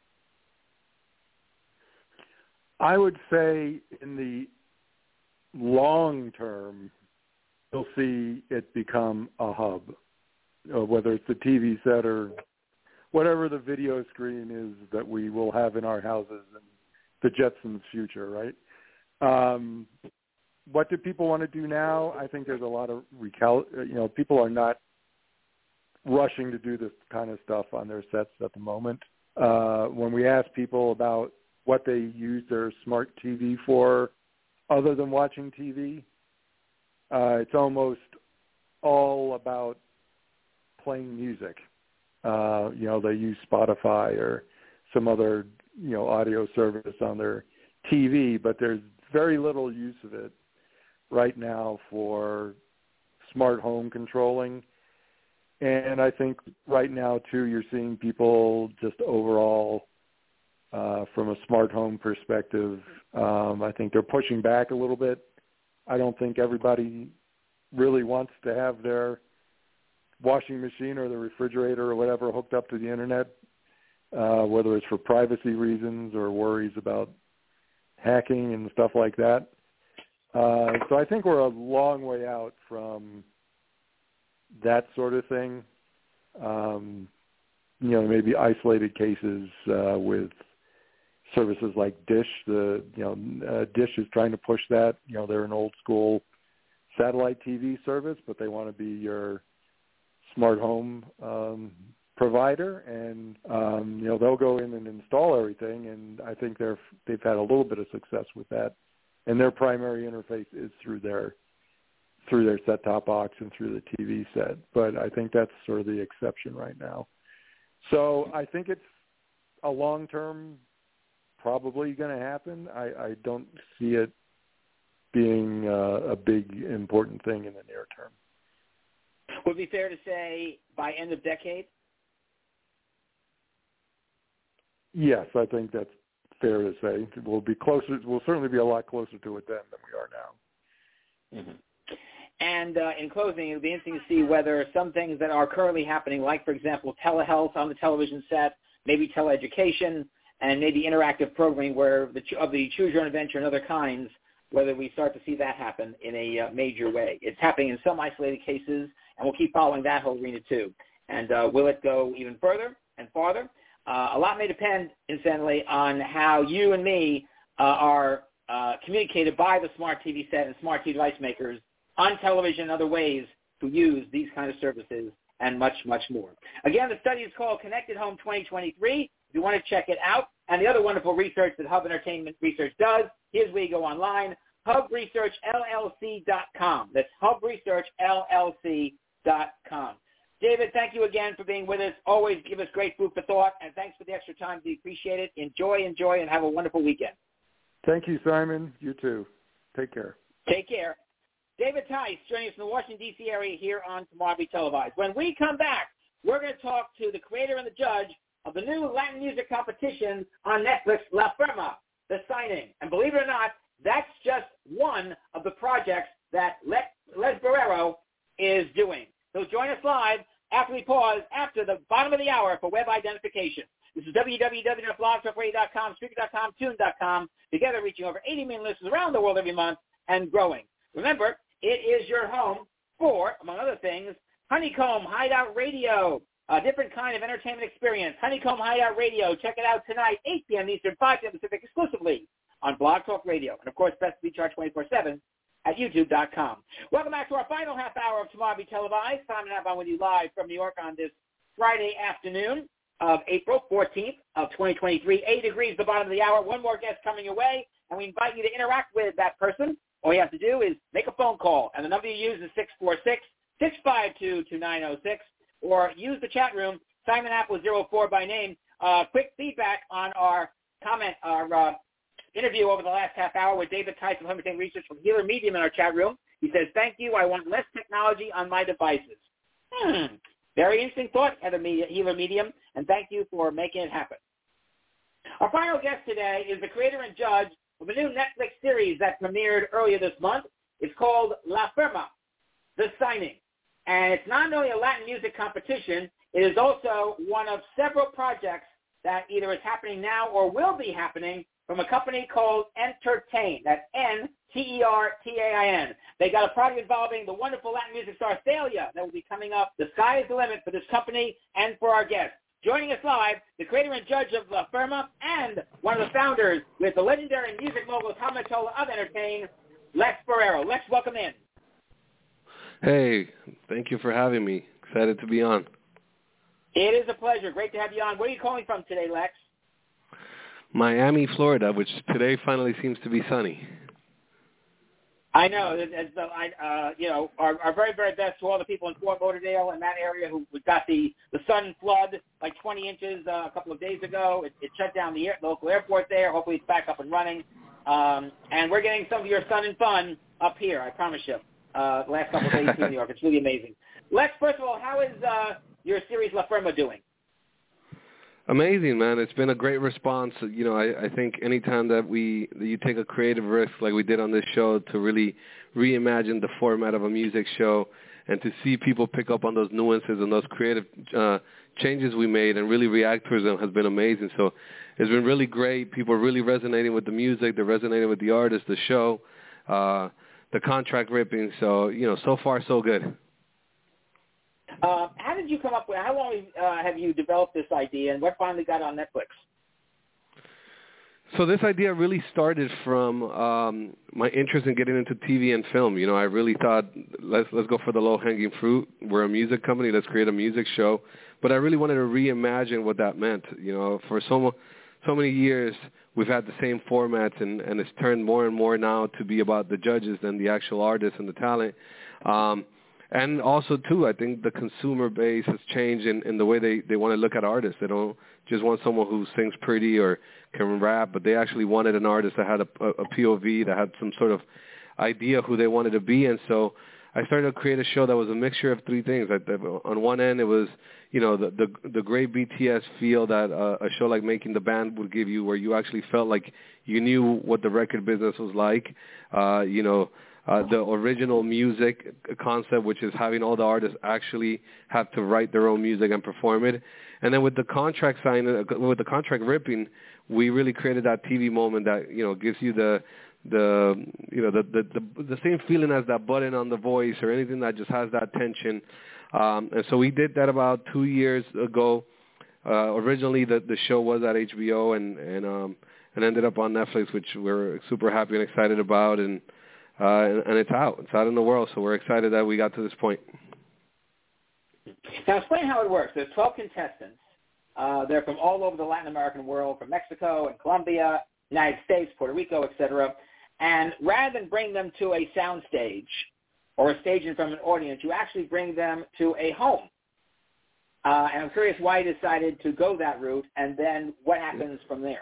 I would say in the long term, you'll see it become a hub, whether it's the TV set or whatever the video screen is that we will have in our houses in the Jetsons' future, right? What do people want to do now? I think there's a lot of people are not rushing to do this kind of stuff on their sets at the moment. When we ask people about what they use their smart TV for other than watching TV, it's almost all about playing music. They use Spotify or some other, audio service on their TV, but there's very little use of it right now for smart home controlling. And I think right now, too, you're seeing people just overall, from a smart home perspective, I think they're pushing back a little bit. I don't think everybody really wants to have their washing machine or the refrigerator or whatever hooked up to the internet, whether it's for privacy reasons or worries about hacking and stuff like that. So I think we're a long way out from that sort of thing. Maybe isolated cases with services like Dish. Dish is trying to push that. They're an old school satellite TV service, but they want to be your smart home provider, and they'll go in and install everything, and I think they've had a little bit of success with that, and their primary interface is through their set-top box and through the TV set, but I think that's sort of the exception right now. So I think it's a long-term probably going to happen. I don't see it being a big important thing in the near term. Would it be fair to say by end of decade? Yes, I think that's fair to say. We'll be closer. We'll certainly be a lot closer to it then than we are now. Mm-hmm. And in closing, it would be interesting to see whether some things that are currently happening, like, for example, telehealth on the television set, maybe teleeducation, and maybe interactive programming of the Choose Your Own Adventure and other kinds, whether we start to see that happen in a major way. It's happening in some isolated cases, and we'll keep following that whole arena too. And will it go even further and farther? A lot may depend, incidentally, on how you and me are communicated by the smart TV set and smart TV device makers on television and other ways to use these kind of services and much, much more. Again, the study is called Connected Home 2023. If you want to check it out, and the other wonderful research that Hub Entertainment Research does, here's where you go online, hubresearchllc.com. That's hubresearchllc.com. David, thank you again for being with us. Always give us great food for thought, and thanks for the extra time. We appreciate it. Enjoy, and have a wonderful weekend. Thank you, Simon. You too. Take care. Take care. David Tice joining us from the Washington, D.C. area here on Tomorrow Be Televised. When we come back, we're going to talk to the creator and the judge of the new Latin music competition on Netflix, La Firma, The Signing. And believe it or not, that's just one of the projects that Les Barrero is doing. So join us live after we pause after the bottom of the hour for web identification. This is www.blogtalkradio.com, Spreaker.com, Tune.com, together reaching over 80 million listeners around the world every month and growing. Remember, it is your home for, among other things, Honeycomb Hideout Radio, a different kind of entertainment experience. Honeycomb Hideout Radio. Check it out tonight, 8 p.m. Eastern, 5 p.m. Pacific, exclusively on Blog Talk Radio. And, of course, best to be charged 24/7 at YouTube.com. Welcome back to our final half hour of Tomorrow Be Televised. Simon Abon with you live from New York on this Friday afternoon of April 14th of 2023. 80 degrees the bottom of the hour. One more guest coming your way, and we invite you to interact with that person. All you have to do is make a phone call, and the number you use is 646-652-2906, or use the chat room, Simon Apple 04 by name. Quick feedback on our interview over the last half hour with David Tice of Home Entertainment Research from Healer Medium in our chat room. He says, thank you. I want less technology on my devices. Very interesting thought, Healer Medium, and thank you for making it happen. Our final guest today is the creator and judge of a new Netflix series that premiered earlier this month. It's called La Firma, The Signing. And it's not only a Latin music competition, it is also one of several projects that either is happening now or will be happening from a company called Entertain. That's N-T-E-R-T-A-I-N. They got a project involving the wonderful Latin music star Thalia that will be coming up. The sky is the limit for this company and for our guests. Joining us live, the creator and judge of La Firma and one of the founders with the legendary music mogul Tom Mottola of Entertain, Lex Barrero. Lex, welcome in. Hey, thank you for having me. Excited to be on. It is a pleasure. Great to have you on. Where are you calling from today, Lex? Miami, Florida, which today finally seems to be sunny. I know. Our very, very best to all the people in Fort Lauderdale and that area who got the sun flood like 20 inches a couple of days ago. It shut down the local airport there. Hopefully it's back up and running. And we're getting some of your sun and fun up here, I promise you, the last couple of days in New York. It's really amazing. Lex, first of all, how is your series La Firma doing? Amazing, man. It's been a great response. You know, I think anytime that you take a creative risk like we did on this show to really reimagine the format of a music show and to see people pick up on those nuances and those creative changes we made and really react to them has been amazing. So it's been really great. People are really resonating with the music. They're resonating with the artist, the show, the contract ripping. So, so far so good. How did you come up with? How long have you developed this idea, and what finally got on Netflix? So this idea really started from my interest in getting into TV and film. I really thought let's go for the low-hanging fruit. We're a music company. Let's create a music show. but I really wanted to reimagine what that meant. You know, for so many years we've had the same formats, and it's turned more and more now to be about the judges than the actual artists and the talent. And also, too, I think the consumer base has changed in the way they want to look at artists. They don't just want someone who sings pretty or can rap, but they actually wanted an artist that had a POV, that had some sort of idea who they wanted to be. And so I started to create a show that was a mixture of three things. On one end, it was, you know, the great BTS feel that a show like Making the Band would give you, where you actually felt like you knew what the record business was like, you know, the original music concept, which is having all the artists actually have to write their own music and perform it. And then with the contract ripping, we really created that TV moment that, you know, gives you the same feeling as that button on The Voice or anything that just has that tension. And so we did that about 2 years ago. Originally, the show was at HBO and ended up on Netflix, which we're super happy and excited about. And it's out. It's out in the world, so we're excited that we got to this point. Now, explain how it works. There's 12 contestants. They're from all over the Latin American world, from Mexico and Colombia, United States, Puerto Rico, etc. And rather than bring them to a sound stage or a stage in front of an audience, you actually bring them to a home. And I'm curious why you decided to go that route, and then what happens from there.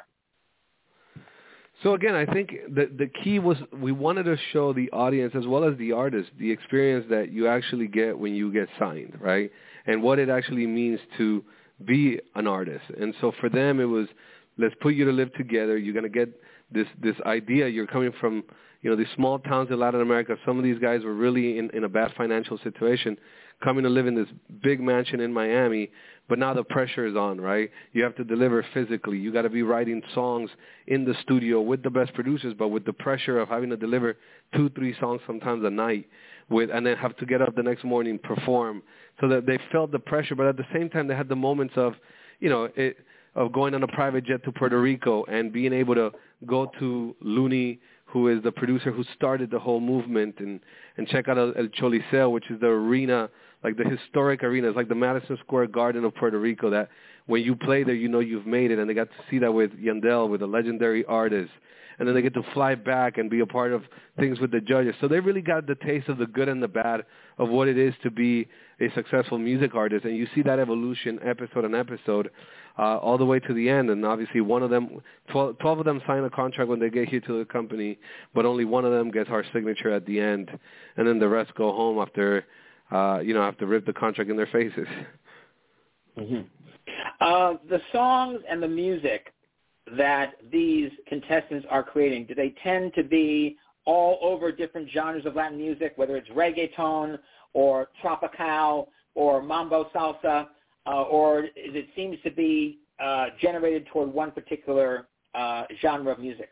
So again, I think the key was we wanted to show the audience as well as the artist the experience that you actually get when you get signed, right? And what it actually means to be an artist. And so for them, it was, let's put you to live together. You're going to get this idea. You're coming from, you know, these small towns in Latin America. Some of these guys were really in a bad financial situation, coming to live in this big mansion in Miami, but now the pressure is on, right? You have to deliver physically. You got to be writing songs in the studio with the best producers, but with the pressure of having to deliver 2-3 songs sometimes a night, and then have to get up the next morning, perform, so that they felt the pressure. But at the same time, they had the moments of, you know, of going on a private jet to Puerto Rico and being able to go to Looney, who is the producer who started the whole movement, and check out El Choliseo, which is the arena, like the historic arena. It's like the Madison Square Garden of Puerto Rico, that when you play there, you know you've made it. And they got to see that with Yandel, with a legendary artist. And then they get to fly back and be a part of things with the judges. So they really got the taste of the good and the bad of what it is to be a successful music artist. And you see that evolution episode on episode all the way to the end. And obviously 12 of them sign a contract when they get here to the company, but only one of them gets our signature at the end. And then the rest go home after, have to rip the contract in their faces. Mm-hmm. The songs and the music that these contestants are creating, do they tend to be all over different genres of Latin music, whether it's reggaeton or tropical or mambo salsa, or it seems to be generated toward one particular genre of music?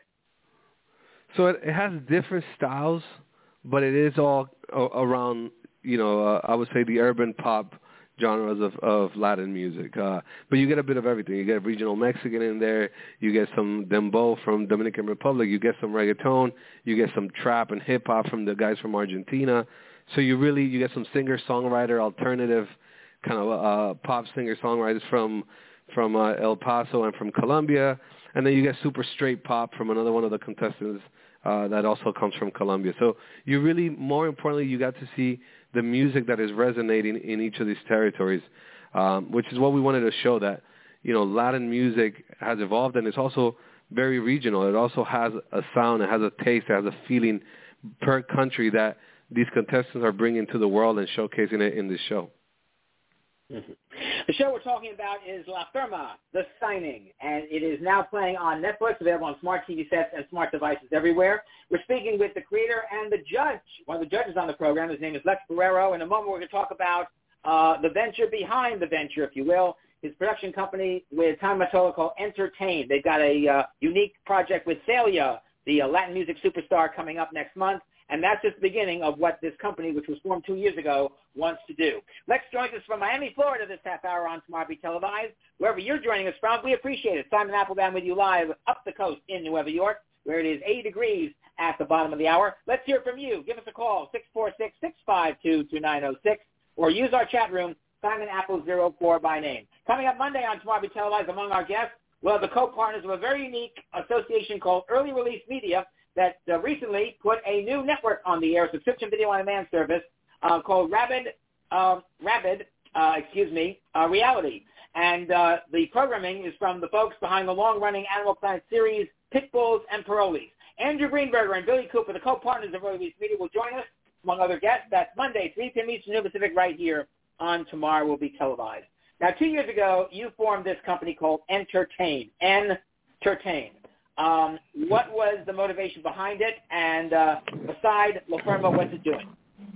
So it has different styles, but it is all around, I would say the urban pop genres of Latin music. But you get a bit of everything. You get regional Mexican in there. You get some dembow from Dominican Republic. You get some reggaeton. You get some trap and hip-hop from the guys from Argentina. So you get some singer-songwriter, alternative kind of pop singer-songwriters from El Paso and from Colombia. And then you get super straight pop from another one of the contestants that also comes from Colombia. So you really, more importantly, you got to see the music that is resonating in each of these territories, which is what we wanted to show, that, Latin music has evolved, and it's also very regional. It also has a sound, it has a taste, it has a feeling per country that these contestants are bringing to the world and showcasing it in this show. Mm-hmm. The show we're talking about is La Firma, The Signing, and it is now playing on Netflix, available on smart TV sets and smart devices everywhere. We're speaking with the creator and the judge, one of the judges on the program. His name is Lex Barrero. In a moment, we're going to talk about the venture behind the venture, if you will, his production company with Tommy Mottola called Entertain. They've got a unique project with Celia, the Latin music superstar, coming up next month. And that's just the beginning of what this company, which was formed 2 years ago, wants to do. Lex joins us from Miami, Florida this half hour on Smart Beat Televised. Wherever you're joining us from, we appreciate it. Simon Applebaum with you live up the coast in New York, where it is 80 degrees at the bottom of the hour. Let's hear from you. Give us a call, 646-652-2906, or use our chat room, Simon Apple 04 by name. Coming up Monday on Tomorrow Be Televised, among our guests, we'll have the co-partners of a very unique association called Early Release Media that recently put a new network on the air, subscription video on demand service called Rabid Reality. And the programming is from the folks behind the long-running Animal Planet series, Pitbulls and Parolees. Andrew Greenberger and Billy Cooper, the co-partners of Early Release Media, will join us, among other guests. That's Monday, 3 p.m. Eastern, Noon Pacific, right here on Tomorrow Will Be Televised. Now, 2 years ago, you formed this company called Entertain. What was the motivation behind it? And beside La Firma, what's it doing?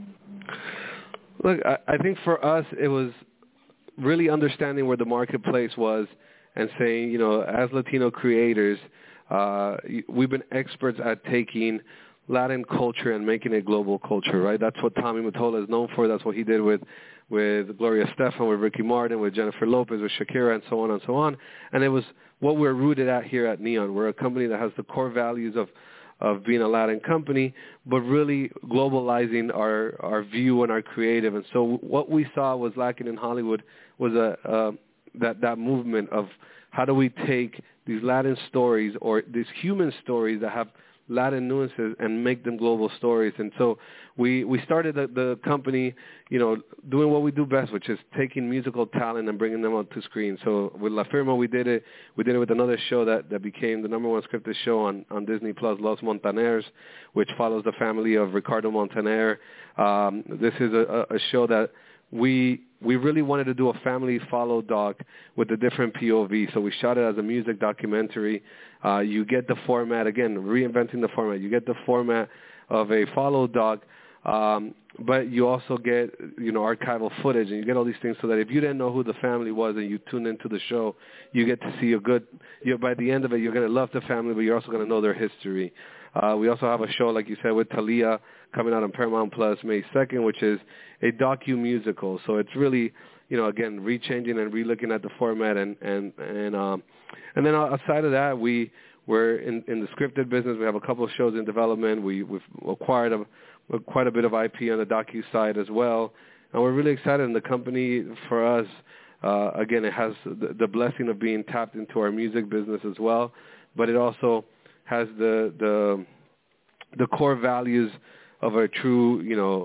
Look, I think for us, it was really understanding where the marketplace was and saying, as Latino creators, we've been experts at taking Latin culture and making it global culture, right? That's what Tommy Mottola is known for. That's what he did with Gloria Estefan, with Ricky Martin, with Jennifer Lopez, with Shakira, and so on and so on. And it was what we're rooted at here at Neon. We're a company that has the core values of being a Latin company, but really globalizing our view and our creative. And so what we saw was lacking in Hollywood was that movement of how do we take these Latin stories or these human stories that have Latin nuances and make them global stories. And so we started the company, doing what we do best, which is taking musical talent and bringing them onto screen. So with La Firma, we did it with another show that became the number one scripted show on Disney Plus, Los Montaneros, which follows the family of Ricardo Montaner. This is a show that we really wanted to do a family follow doc with a different POV. So we shot it as a music documentary. You get the format, again, reinventing the format. You get the format of a follow doc, but you also get, archival footage, and you get all these things so that if you didn't know who the family was and you tune into the show, you get to see by the end of it, you're going to love the family, but you're also going to know their history. We also have a show, like you said, with Talia coming out on Paramount Plus May 2nd, which is a docu-musical. So it's really, again, rechanging and relooking at the format. And then outside of that, we're in the scripted business. We have a couple of shows in development. We've acquired quite a bit of IP on the docu side as well. And we're really excited. And the company, for us, again, it has the blessing of being tapped into our music business as well. But it also has the core values of a true,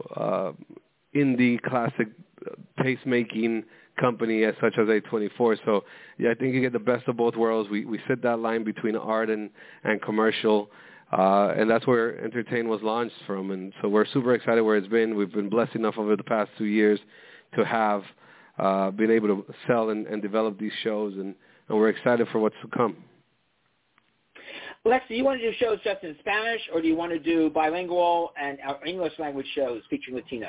indie classic taste-making company such as A24. So, yeah, I think you get the best of both worlds. We sit that line between art and commercial, and that's where Entertain was launched from. And so we're super excited where it's been. We've been blessed enough over the past 2 years to have been able to sell and develop these shows, and we're excited for what's to come. Lex, do you want to do shows just in Spanish, or do you want to do bilingual and English language shows featuring Latinos?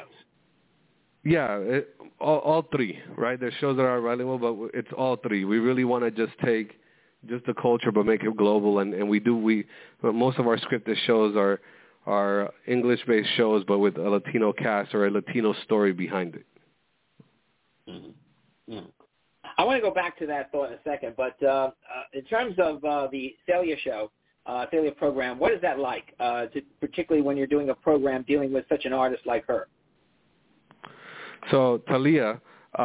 Yeah, all three, right? There's shows that are bilingual, but it's all three. We really want to just take just the culture but make it global, and most of our scripted shows are English-based shows but with a Latino cast or a Latino story behind it. Mm-hmm. Mm-hmm. I want to go back to that thought in a second, but in terms of the Celia show, Celia program, what is that like, particularly when you're doing a program dealing with such an artist like her? So Talia,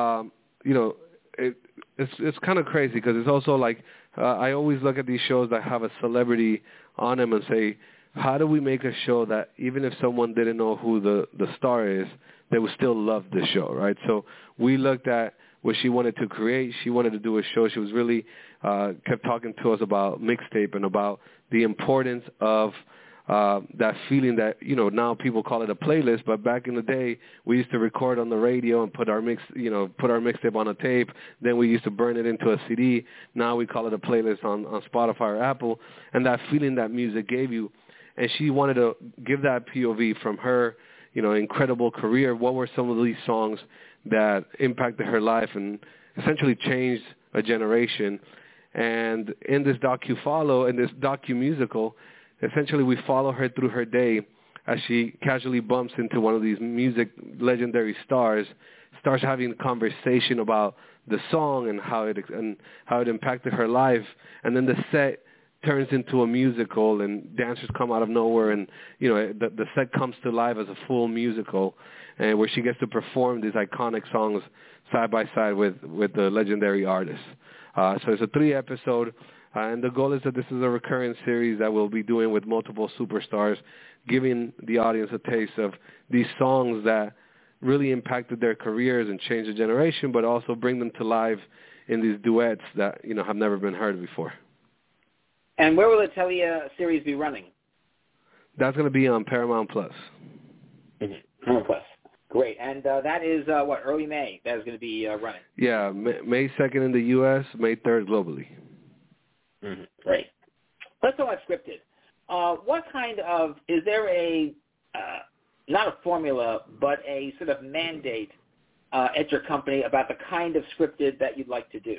it's kind of crazy because it's also like I always look at these shows that have a celebrity on them and say, how do we make a show that even if someone didn't know who the star is, they would still love the show, right? So we looked at what she wanted to create. She wanted to do a show. She was really kept talking to us about mixtape and about the importance of that feeling that, now people call it a playlist, but back in the day, we used to record on the radio and put our mixtape on a tape. Then we used to burn it into a CD. Now we call it a playlist on Spotify or Apple, and that feeling that music gave you. And she wanted to give that POV from her, incredible career. What were some of these songs that impacted her life and essentially changed a generation? And in this docu-musical, essentially we follow her through her day as she casually bumps into one of these music legendary stars, starts having a conversation about the song and how it impacted her life. And then the set turns into a musical and dancers come out of nowhere, and the set comes to life as a full musical, and where she gets to perform these iconic songs side by side with the legendary artists. So it's a 3-episode, and the goal is that this is a recurring series that we'll be doing with multiple superstars, giving the audience a taste of these songs that really impacted their careers and changed the generation, but also bring them to life in these duets that have never been heard before. And where will the Telia series be running? That's going to be on Paramount Plus. Mm-hmm. Paramount Plus. Great. And that is, early May that is going to be running? Yeah, May 2nd in the U.S., May 3rd globally. Mm-hmm. Great. Let's talk about scripted. What kind of, is there a, not a formula, but a sort of mandate at your company about the kind of scripted that you'd like to do?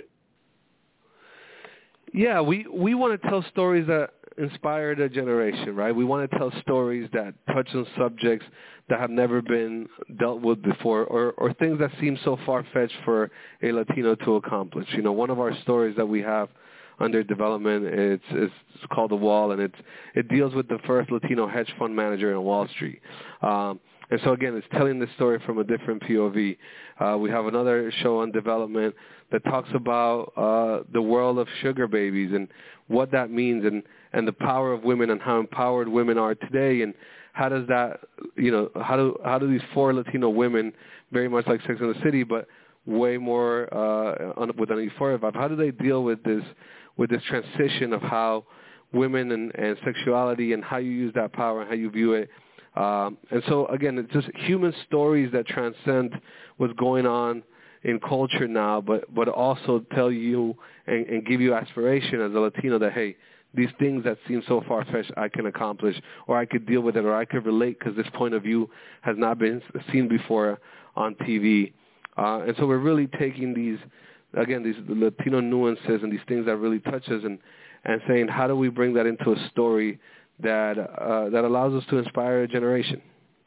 Yeah, we want to tell stories that inspired a generation, right? We want to tell stories that touch on subjects that have never been dealt with before, or things that seem so far-fetched for a Latino to accomplish. One of our stories that we have under development, it's called The Wall, and it deals with the first Latino hedge fund manager in Wall Street. And so, again, it's telling the story from a different POV. We have another show on development that talks about the world of sugar babies and what that means, and the power of women and how empowered women are today, and how does that, how do these 4 Latino women, very much like Sex and the City, but way more with an euphoria vibe, how do they deal with this transition of how women and sexuality and how you use that power and how you view it. And so, again, it's just human stories that transcend what's going on in culture now, but also tell you and give you aspiration as a Latino that, hey, these things that seem so far-fetched I can accomplish, or I could deal with it, or I could relate because this point of view has not been seen before on TV. And so we're really taking these Latino nuances and these things that really touch us and saying, how do we bring that into a story that allows us to inspire a generation?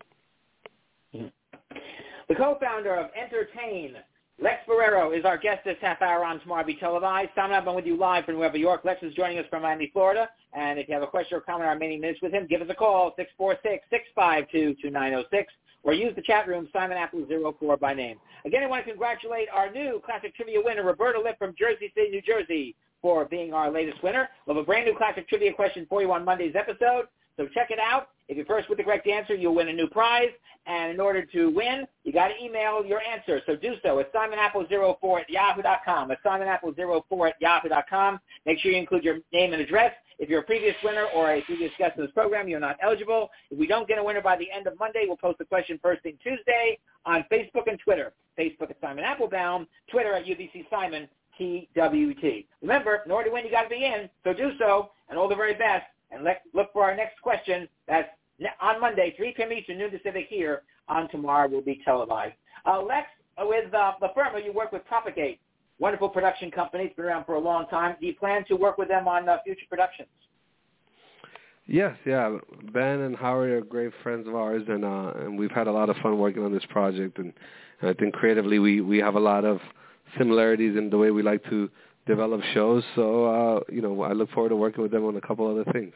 The co-founder of Entertain, Lex Barrero, is our guest this half hour on Tomorrow Be Televised. Simon, I'm with you live from Nueva York. Lex is joining us from Miami, Florida. And if you have a question or comment on many minutes with him, give us a call, 646-652-2906, or use the chat room, Simon Apple04 by name. Again, I want to congratulate our new Classic Trivia winner, Roberta Lipp from Jersey City, New Jersey, for being our latest winner. We'll have a brand new Classic Trivia question for you on Monday's episode, so check it out. If you're first with the correct answer, you'll win a new prize. And in order to win, you got to email your answer. So do so at simonapple04@yahoo.com. At simonapple04@yahoo.com. Make sure you include your name and address. If you're a previous winner or a previous guest of this program, you're not eligible. If we don't get a winner by the end of Monday, we'll post the question first thing Tuesday on Facebook and Twitter. Facebook at Simon Applebaum, Twitter at UBC Simon, TWT. Remember, in order to win, you got to be in. So do so, and all the very best. And look for our next question. That's on Monday, 3 p.m. Eastern, noon Pacific, here on Tomorrow Will Be Televised. Lex, with the firm you work with, Propagate, wonderful production company. It's been around for a long time. Do you plan to work with them on future productions? Yes, yeah. Ben and Howard are great friends of ours, and we've had a lot of fun working on this project. And I think creatively we have a lot of similarities in the way we like to develop shows. So, I look forward to working with them on a couple other things.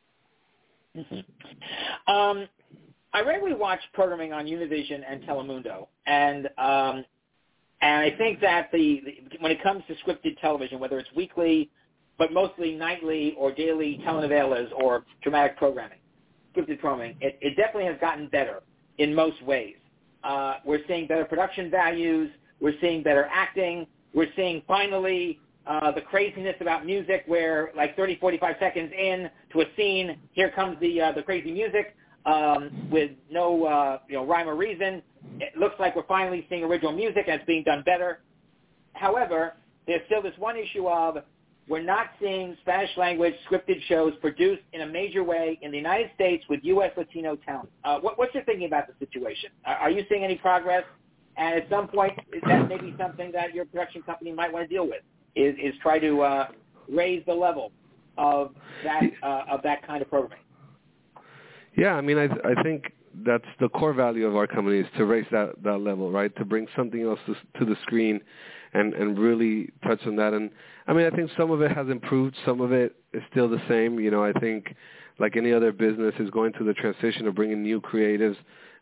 Mm-hmm. I regularly watch programming on Univision and Telemundo, and I think that when it comes to scripted television, whether it's weekly, but mostly nightly or daily telenovelas or dramatic programming, scripted programming, it definitely has gotten better in most ways. We're seeing better production values. We're seeing better acting. We're seeing finally the craziness about music where like 30, 45 seconds in to a scene, here comes the crazy music with no rhyme or reason. It looks like we're finally seeing original music and it's being done better. However, there's still this one issue of we're not seeing Spanish language scripted shows produced in a major way in the United States with U.S. Latino talent. What's your thinking about the situation? Are you seeing any progress? And at some point, that may be something that your production company might want to deal with, is try to raise the level of that kind of programming. Yeah, I mean, I think that's the core value of our company is to raise that level, right? To bring something else to the screen and really touch on that. And I mean, I think some of it has improved, some of it is still the same. You know, I think like any other business is going through the transition of bringing new creatives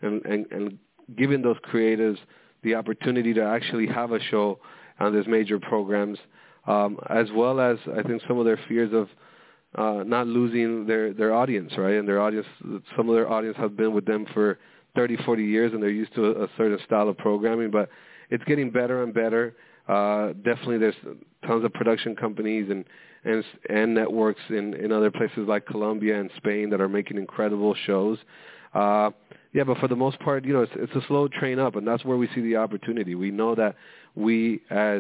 and giving those creatives the opportunity to actually have a show on these major programs, as well as I think some of their fears of not losing their audience, right? And their audience, some of their audience have been with them for 30, 40 years, and they're used to a certain style of programming, but it's getting better and better. Definitely there's tons of production companies and networks in other places like Colombia and Spain that are making incredible shows. Yeah, but for the most part, you know, it's a slow train up, and that's where we see the opportunity. We know that we as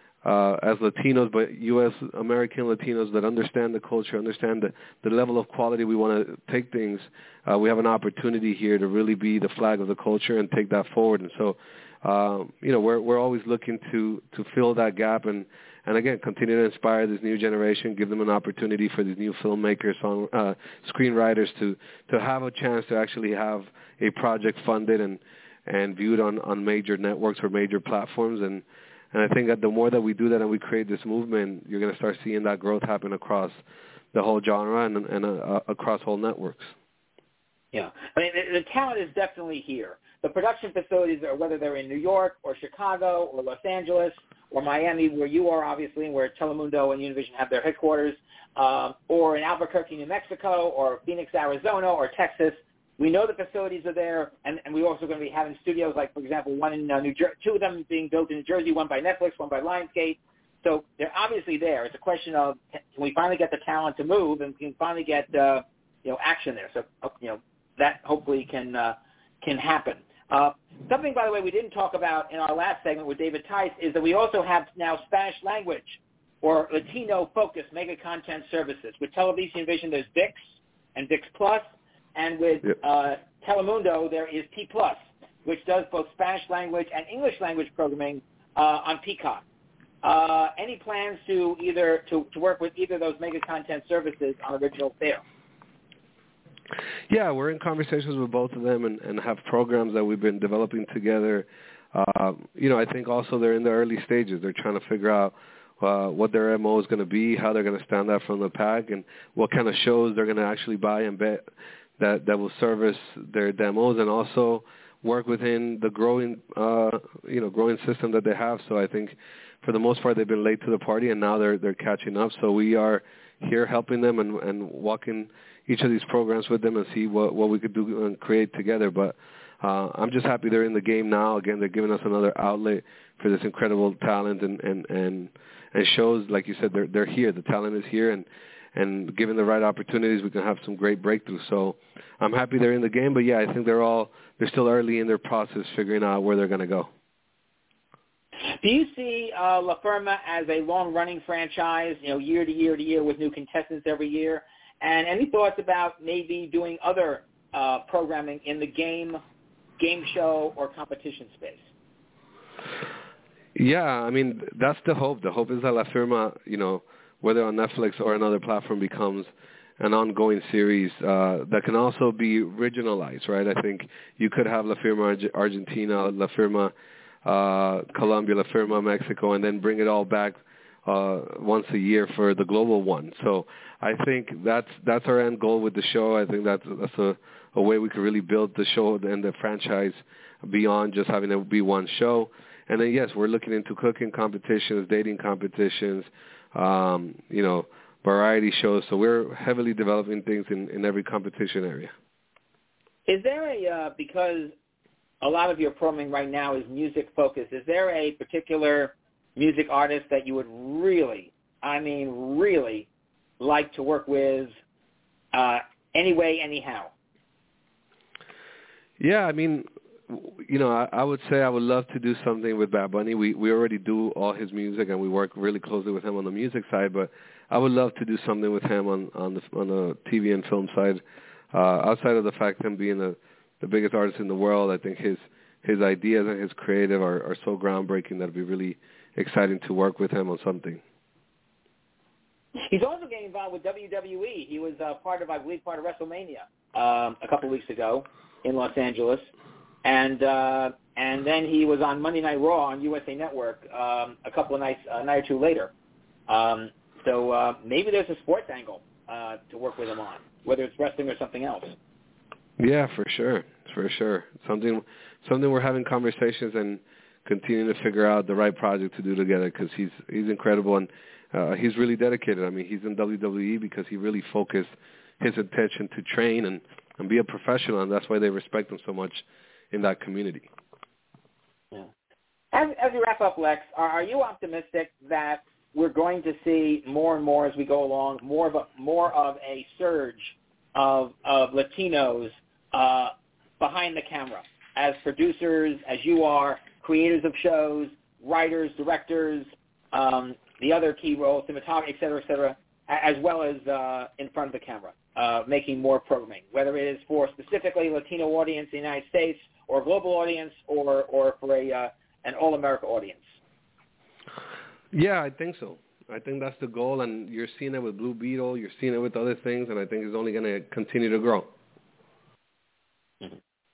Latinos, but U.S. American Latinos that understand the culture, understand the level of quality we want to take things, we have an opportunity here to really be the flag of the culture and take that forward. And so, you know, we're always looking to fill that gap and again, continue to inspire this new generation, give them an opportunity for these new filmmakers, screenwriters to have a chance to actually have a project funded and viewed on major networks or major platforms. And I think that the more that we do that and we create this movement, you're going to start seeing that growth happen across the whole genre and across whole networks. Yeah. I mean, the talent is definitely here. The production facilities, whether they're in New York or Chicago or Los Angeles or Miami, where you are obviously, and where Telemundo and Univision have their headquarters, or in Albuquerque, New Mexico, or Phoenix, Arizona, or Texas, we know the facilities are there, and we're also going to be having studios like, for example, one in New Jersey, two of them being built in New Jersey, one by Netflix, one by Lionsgate. So they're obviously there. It's a question of, can we finally get the talent to move and can finally get action there? So that hopefully can happen. Something, by the way, we didn't talk about in our last segment with David Tice is that we also have now Spanish language or Latino-focused mega content services. With TelevisaUnivision, there's ViX and ViX Plus, and with Telemundo, there is T Plus, which does both Spanish language and English language programming on Peacock. Any plans to work with either of those mega content services on original there? Yeah, we're in conversations with both of them and have programs that we've been developing together. I think also they're in the early stages. They're trying to figure out what their MO is going to be, how they're going to stand out from the pack, and what kind of shows they're going to actually buy and bet that will service their demos and also work within the growing system that they have. So I think for the most part they've been late to the party, and now they're catching up. So we are here helping them and walking each of these programs with them and see what we could do and create together. But I'm just happy they're in the game now. Again, they're giving us another outlet for this incredible talent and shows, like you said, they're here. The talent is here, and given the right opportunities, we can have some great breakthroughs. So I'm happy they're in the game. But yeah, I think they're still early in their process figuring out where they're going to go. Do you see La Firma as a long-running franchise, year to year to year with new contestants every year? And any thoughts about maybe doing other programming in the game show or competition space? Yeah, I mean, that's the hope. The hope is that La Firma, whether on Netflix or another platform, becomes an ongoing series that can also be regionalized, right? I think you could have La Firma Argentina, La Firma Colombia, La Firma Mexico, and then bring it all back once a year for the global one. So I think that's our end goal with the show. I think that's a way we could really build the show and the franchise beyond just having it be one show. And then, yes, we're looking into cooking competitions, dating competitions, variety shows. So we're heavily developing things in every competition area. Is there because a lot of your programming right now is music focused, is there a particular music artist that you would really like to work with anyway, anyhow? Yeah, I mean, I would say I would love to do something with Bad Bunny. We already do all his music, and we work really closely with him on the music side, but I would love to do something with him on the TV and film side. Outside of the fact of him being the biggest artist in the world, I think his ideas and his creative are so groundbreaking that it'd be really exciting to work with him on something. He's also getting involved with WWE. He was part of WrestleMania a couple of weeks ago in Los Angeles, and and then he was on Monday Night Raw on USA Network a couple of nights, a night or two later. So maybe there's a sports angle to work with him on, whether it's wrestling or something else. Yeah, for sure. Something we're having conversations and continuing to figure out the right project to do together, because he's incredible and he's really dedicated. I mean, he's in WWE because he really focused his attention to train and be a professional, and that's why they respect him so much in that community. Yeah. As we wrap up, Lex, are you optimistic that we're going to see more and more as we go along, more of a surge of Latinos behind the camera, as producers, as you are, creators of shows, writers, directors, the other key roles, cinematography, et cetera, as well as in front of the camera, making more programming, whether it is for specifically Latino audience in the United States or a global audience or for an all-America audience? Yeah, I think so. I think that's the goal, and you're seeing it with Blue Beetle, you're seeing it with other things, and I think it's only going to continue to grow. Mm-hmm.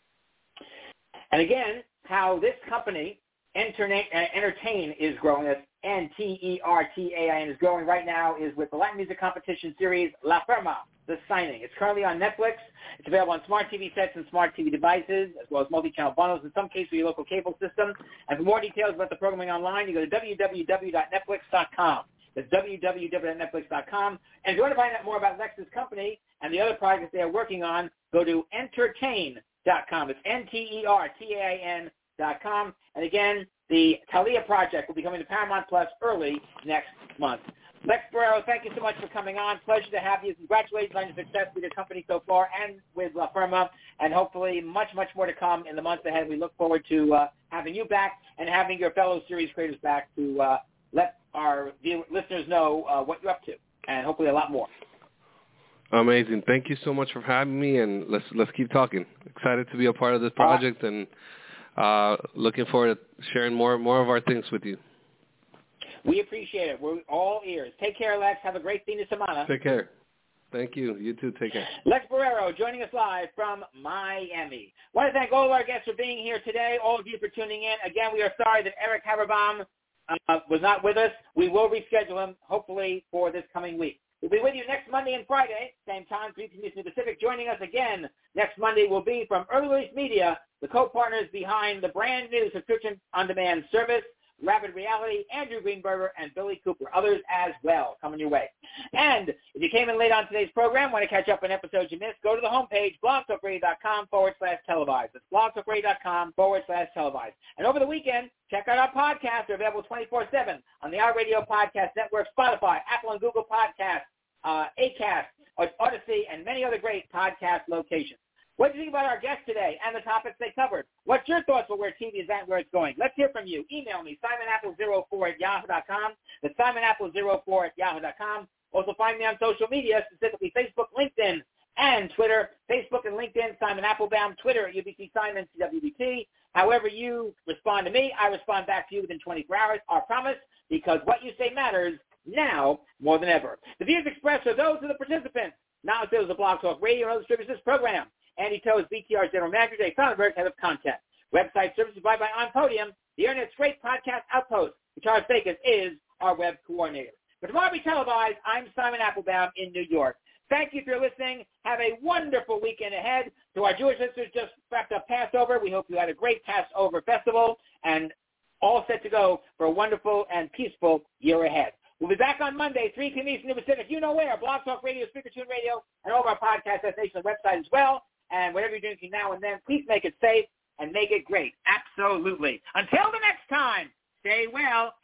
And again, how this company, Entertain, is growing, as N-T-E-R-T-A-I-N, is growing right now, is with the Latin music competition series La Firma, The Signing. It's currently on Netflix. It's available on smart TV sets and smart TV devices, as well as multi-channel bundles, in some cases for your local cable system. And for more details about the programming online, you go to www.netflix.com. That's www.netflix.com. And if you want to find out more about Lex's company and the other projects they are working on, go to entertain.com. It's Entertain.com. And again, the Talia project will be coming to Paramount Plus early next month. Lex Barrero, thank you so much for coming on. Pleasure to have you. Congratulations on your success with your company so far and with La Firma, and hopefully much, much more to come in the months ahead. We look forward to having you back and having your fellow series creators back to let our listeners know what you're up to, and hopefully a lot more. Amazing. Thank you so much for having me, and let's keep talking. Excited to be a part of this project, and looking forward to sharing more of our things with you. We appreciate it. We're all ears. Take care, Lex. Have a great fin de semana. Take care. Thank you. You too. Take care. Lex Barrero joining us live from Miami. I want to thank all of our guests for being here today, all of you for tuning in. Again, we are sorry that Eric Haberbaum was not with us. We will reschedule him, hopefully, for this coming week. We'll be with you next Monday and Friday, same time, 3 p.m. Eastern Pacific. Joining us again next Monday will be from Early Release Media, the co-partners behind the brand new subscription-on-demand service, Rapid Reality, Andrew Greenberger, and Billy Cooper. Others as well coming your way. And if you came in late on today's program, want to catch up on episodes you missed, go to the homepage, blogtalkradio.com/televised. That's blogtalkradio.com/televised. And over the weekend, check out our podcasts. They're available 24/7 on the iRadio Podcast Network, Spotify, Apple and Google Podcasts, Acast, Odyssey, and many other great podcast locations. What do you think about our guests today and the topics they covered? What's your thoughts on where TV is at and where it's going? Let's hear from you. Email me, simonapple04@yahoo.com. That's simonapple04@yahoo.com. Also find me on social media, specifically Facebook, LinkedIn, and Twitter. Facebook and LinkedIn, Simon Applebaum. Twitter at UBC Simon, CWBT. However you respond to me, I respond back to you within 24 hours. Our promise, because what you say matters now more than ever. The views expressed are those of the participants, not those of Blog Talk Radio and other distributors of this program. Andy Toes, BTR's General Manager, Dave Sonnenberg, Head of Content. Website services provided by On Podium, the Internet's great podcast outpost. Charles Bacon is our web coordinator. For Tomorrow Be Televised, I'm Simon Applebaum in New York. Thank you for listening. Have a wonderful weekend ahead. To our Jewish listeners just wrapped up Passover, we hope you had a great Passover festival and all set to go for a wonderful and peaceful year ahead. We'll be back on Monday, 3 p.m. Eastern Pacific. You know where, Blog Talk Radio, Speaker Tune Radio, and all of our podcast destination website as well. And whatever you're doing between now and then, please make it safe and make it great. Absolutely. Until the next time, stay well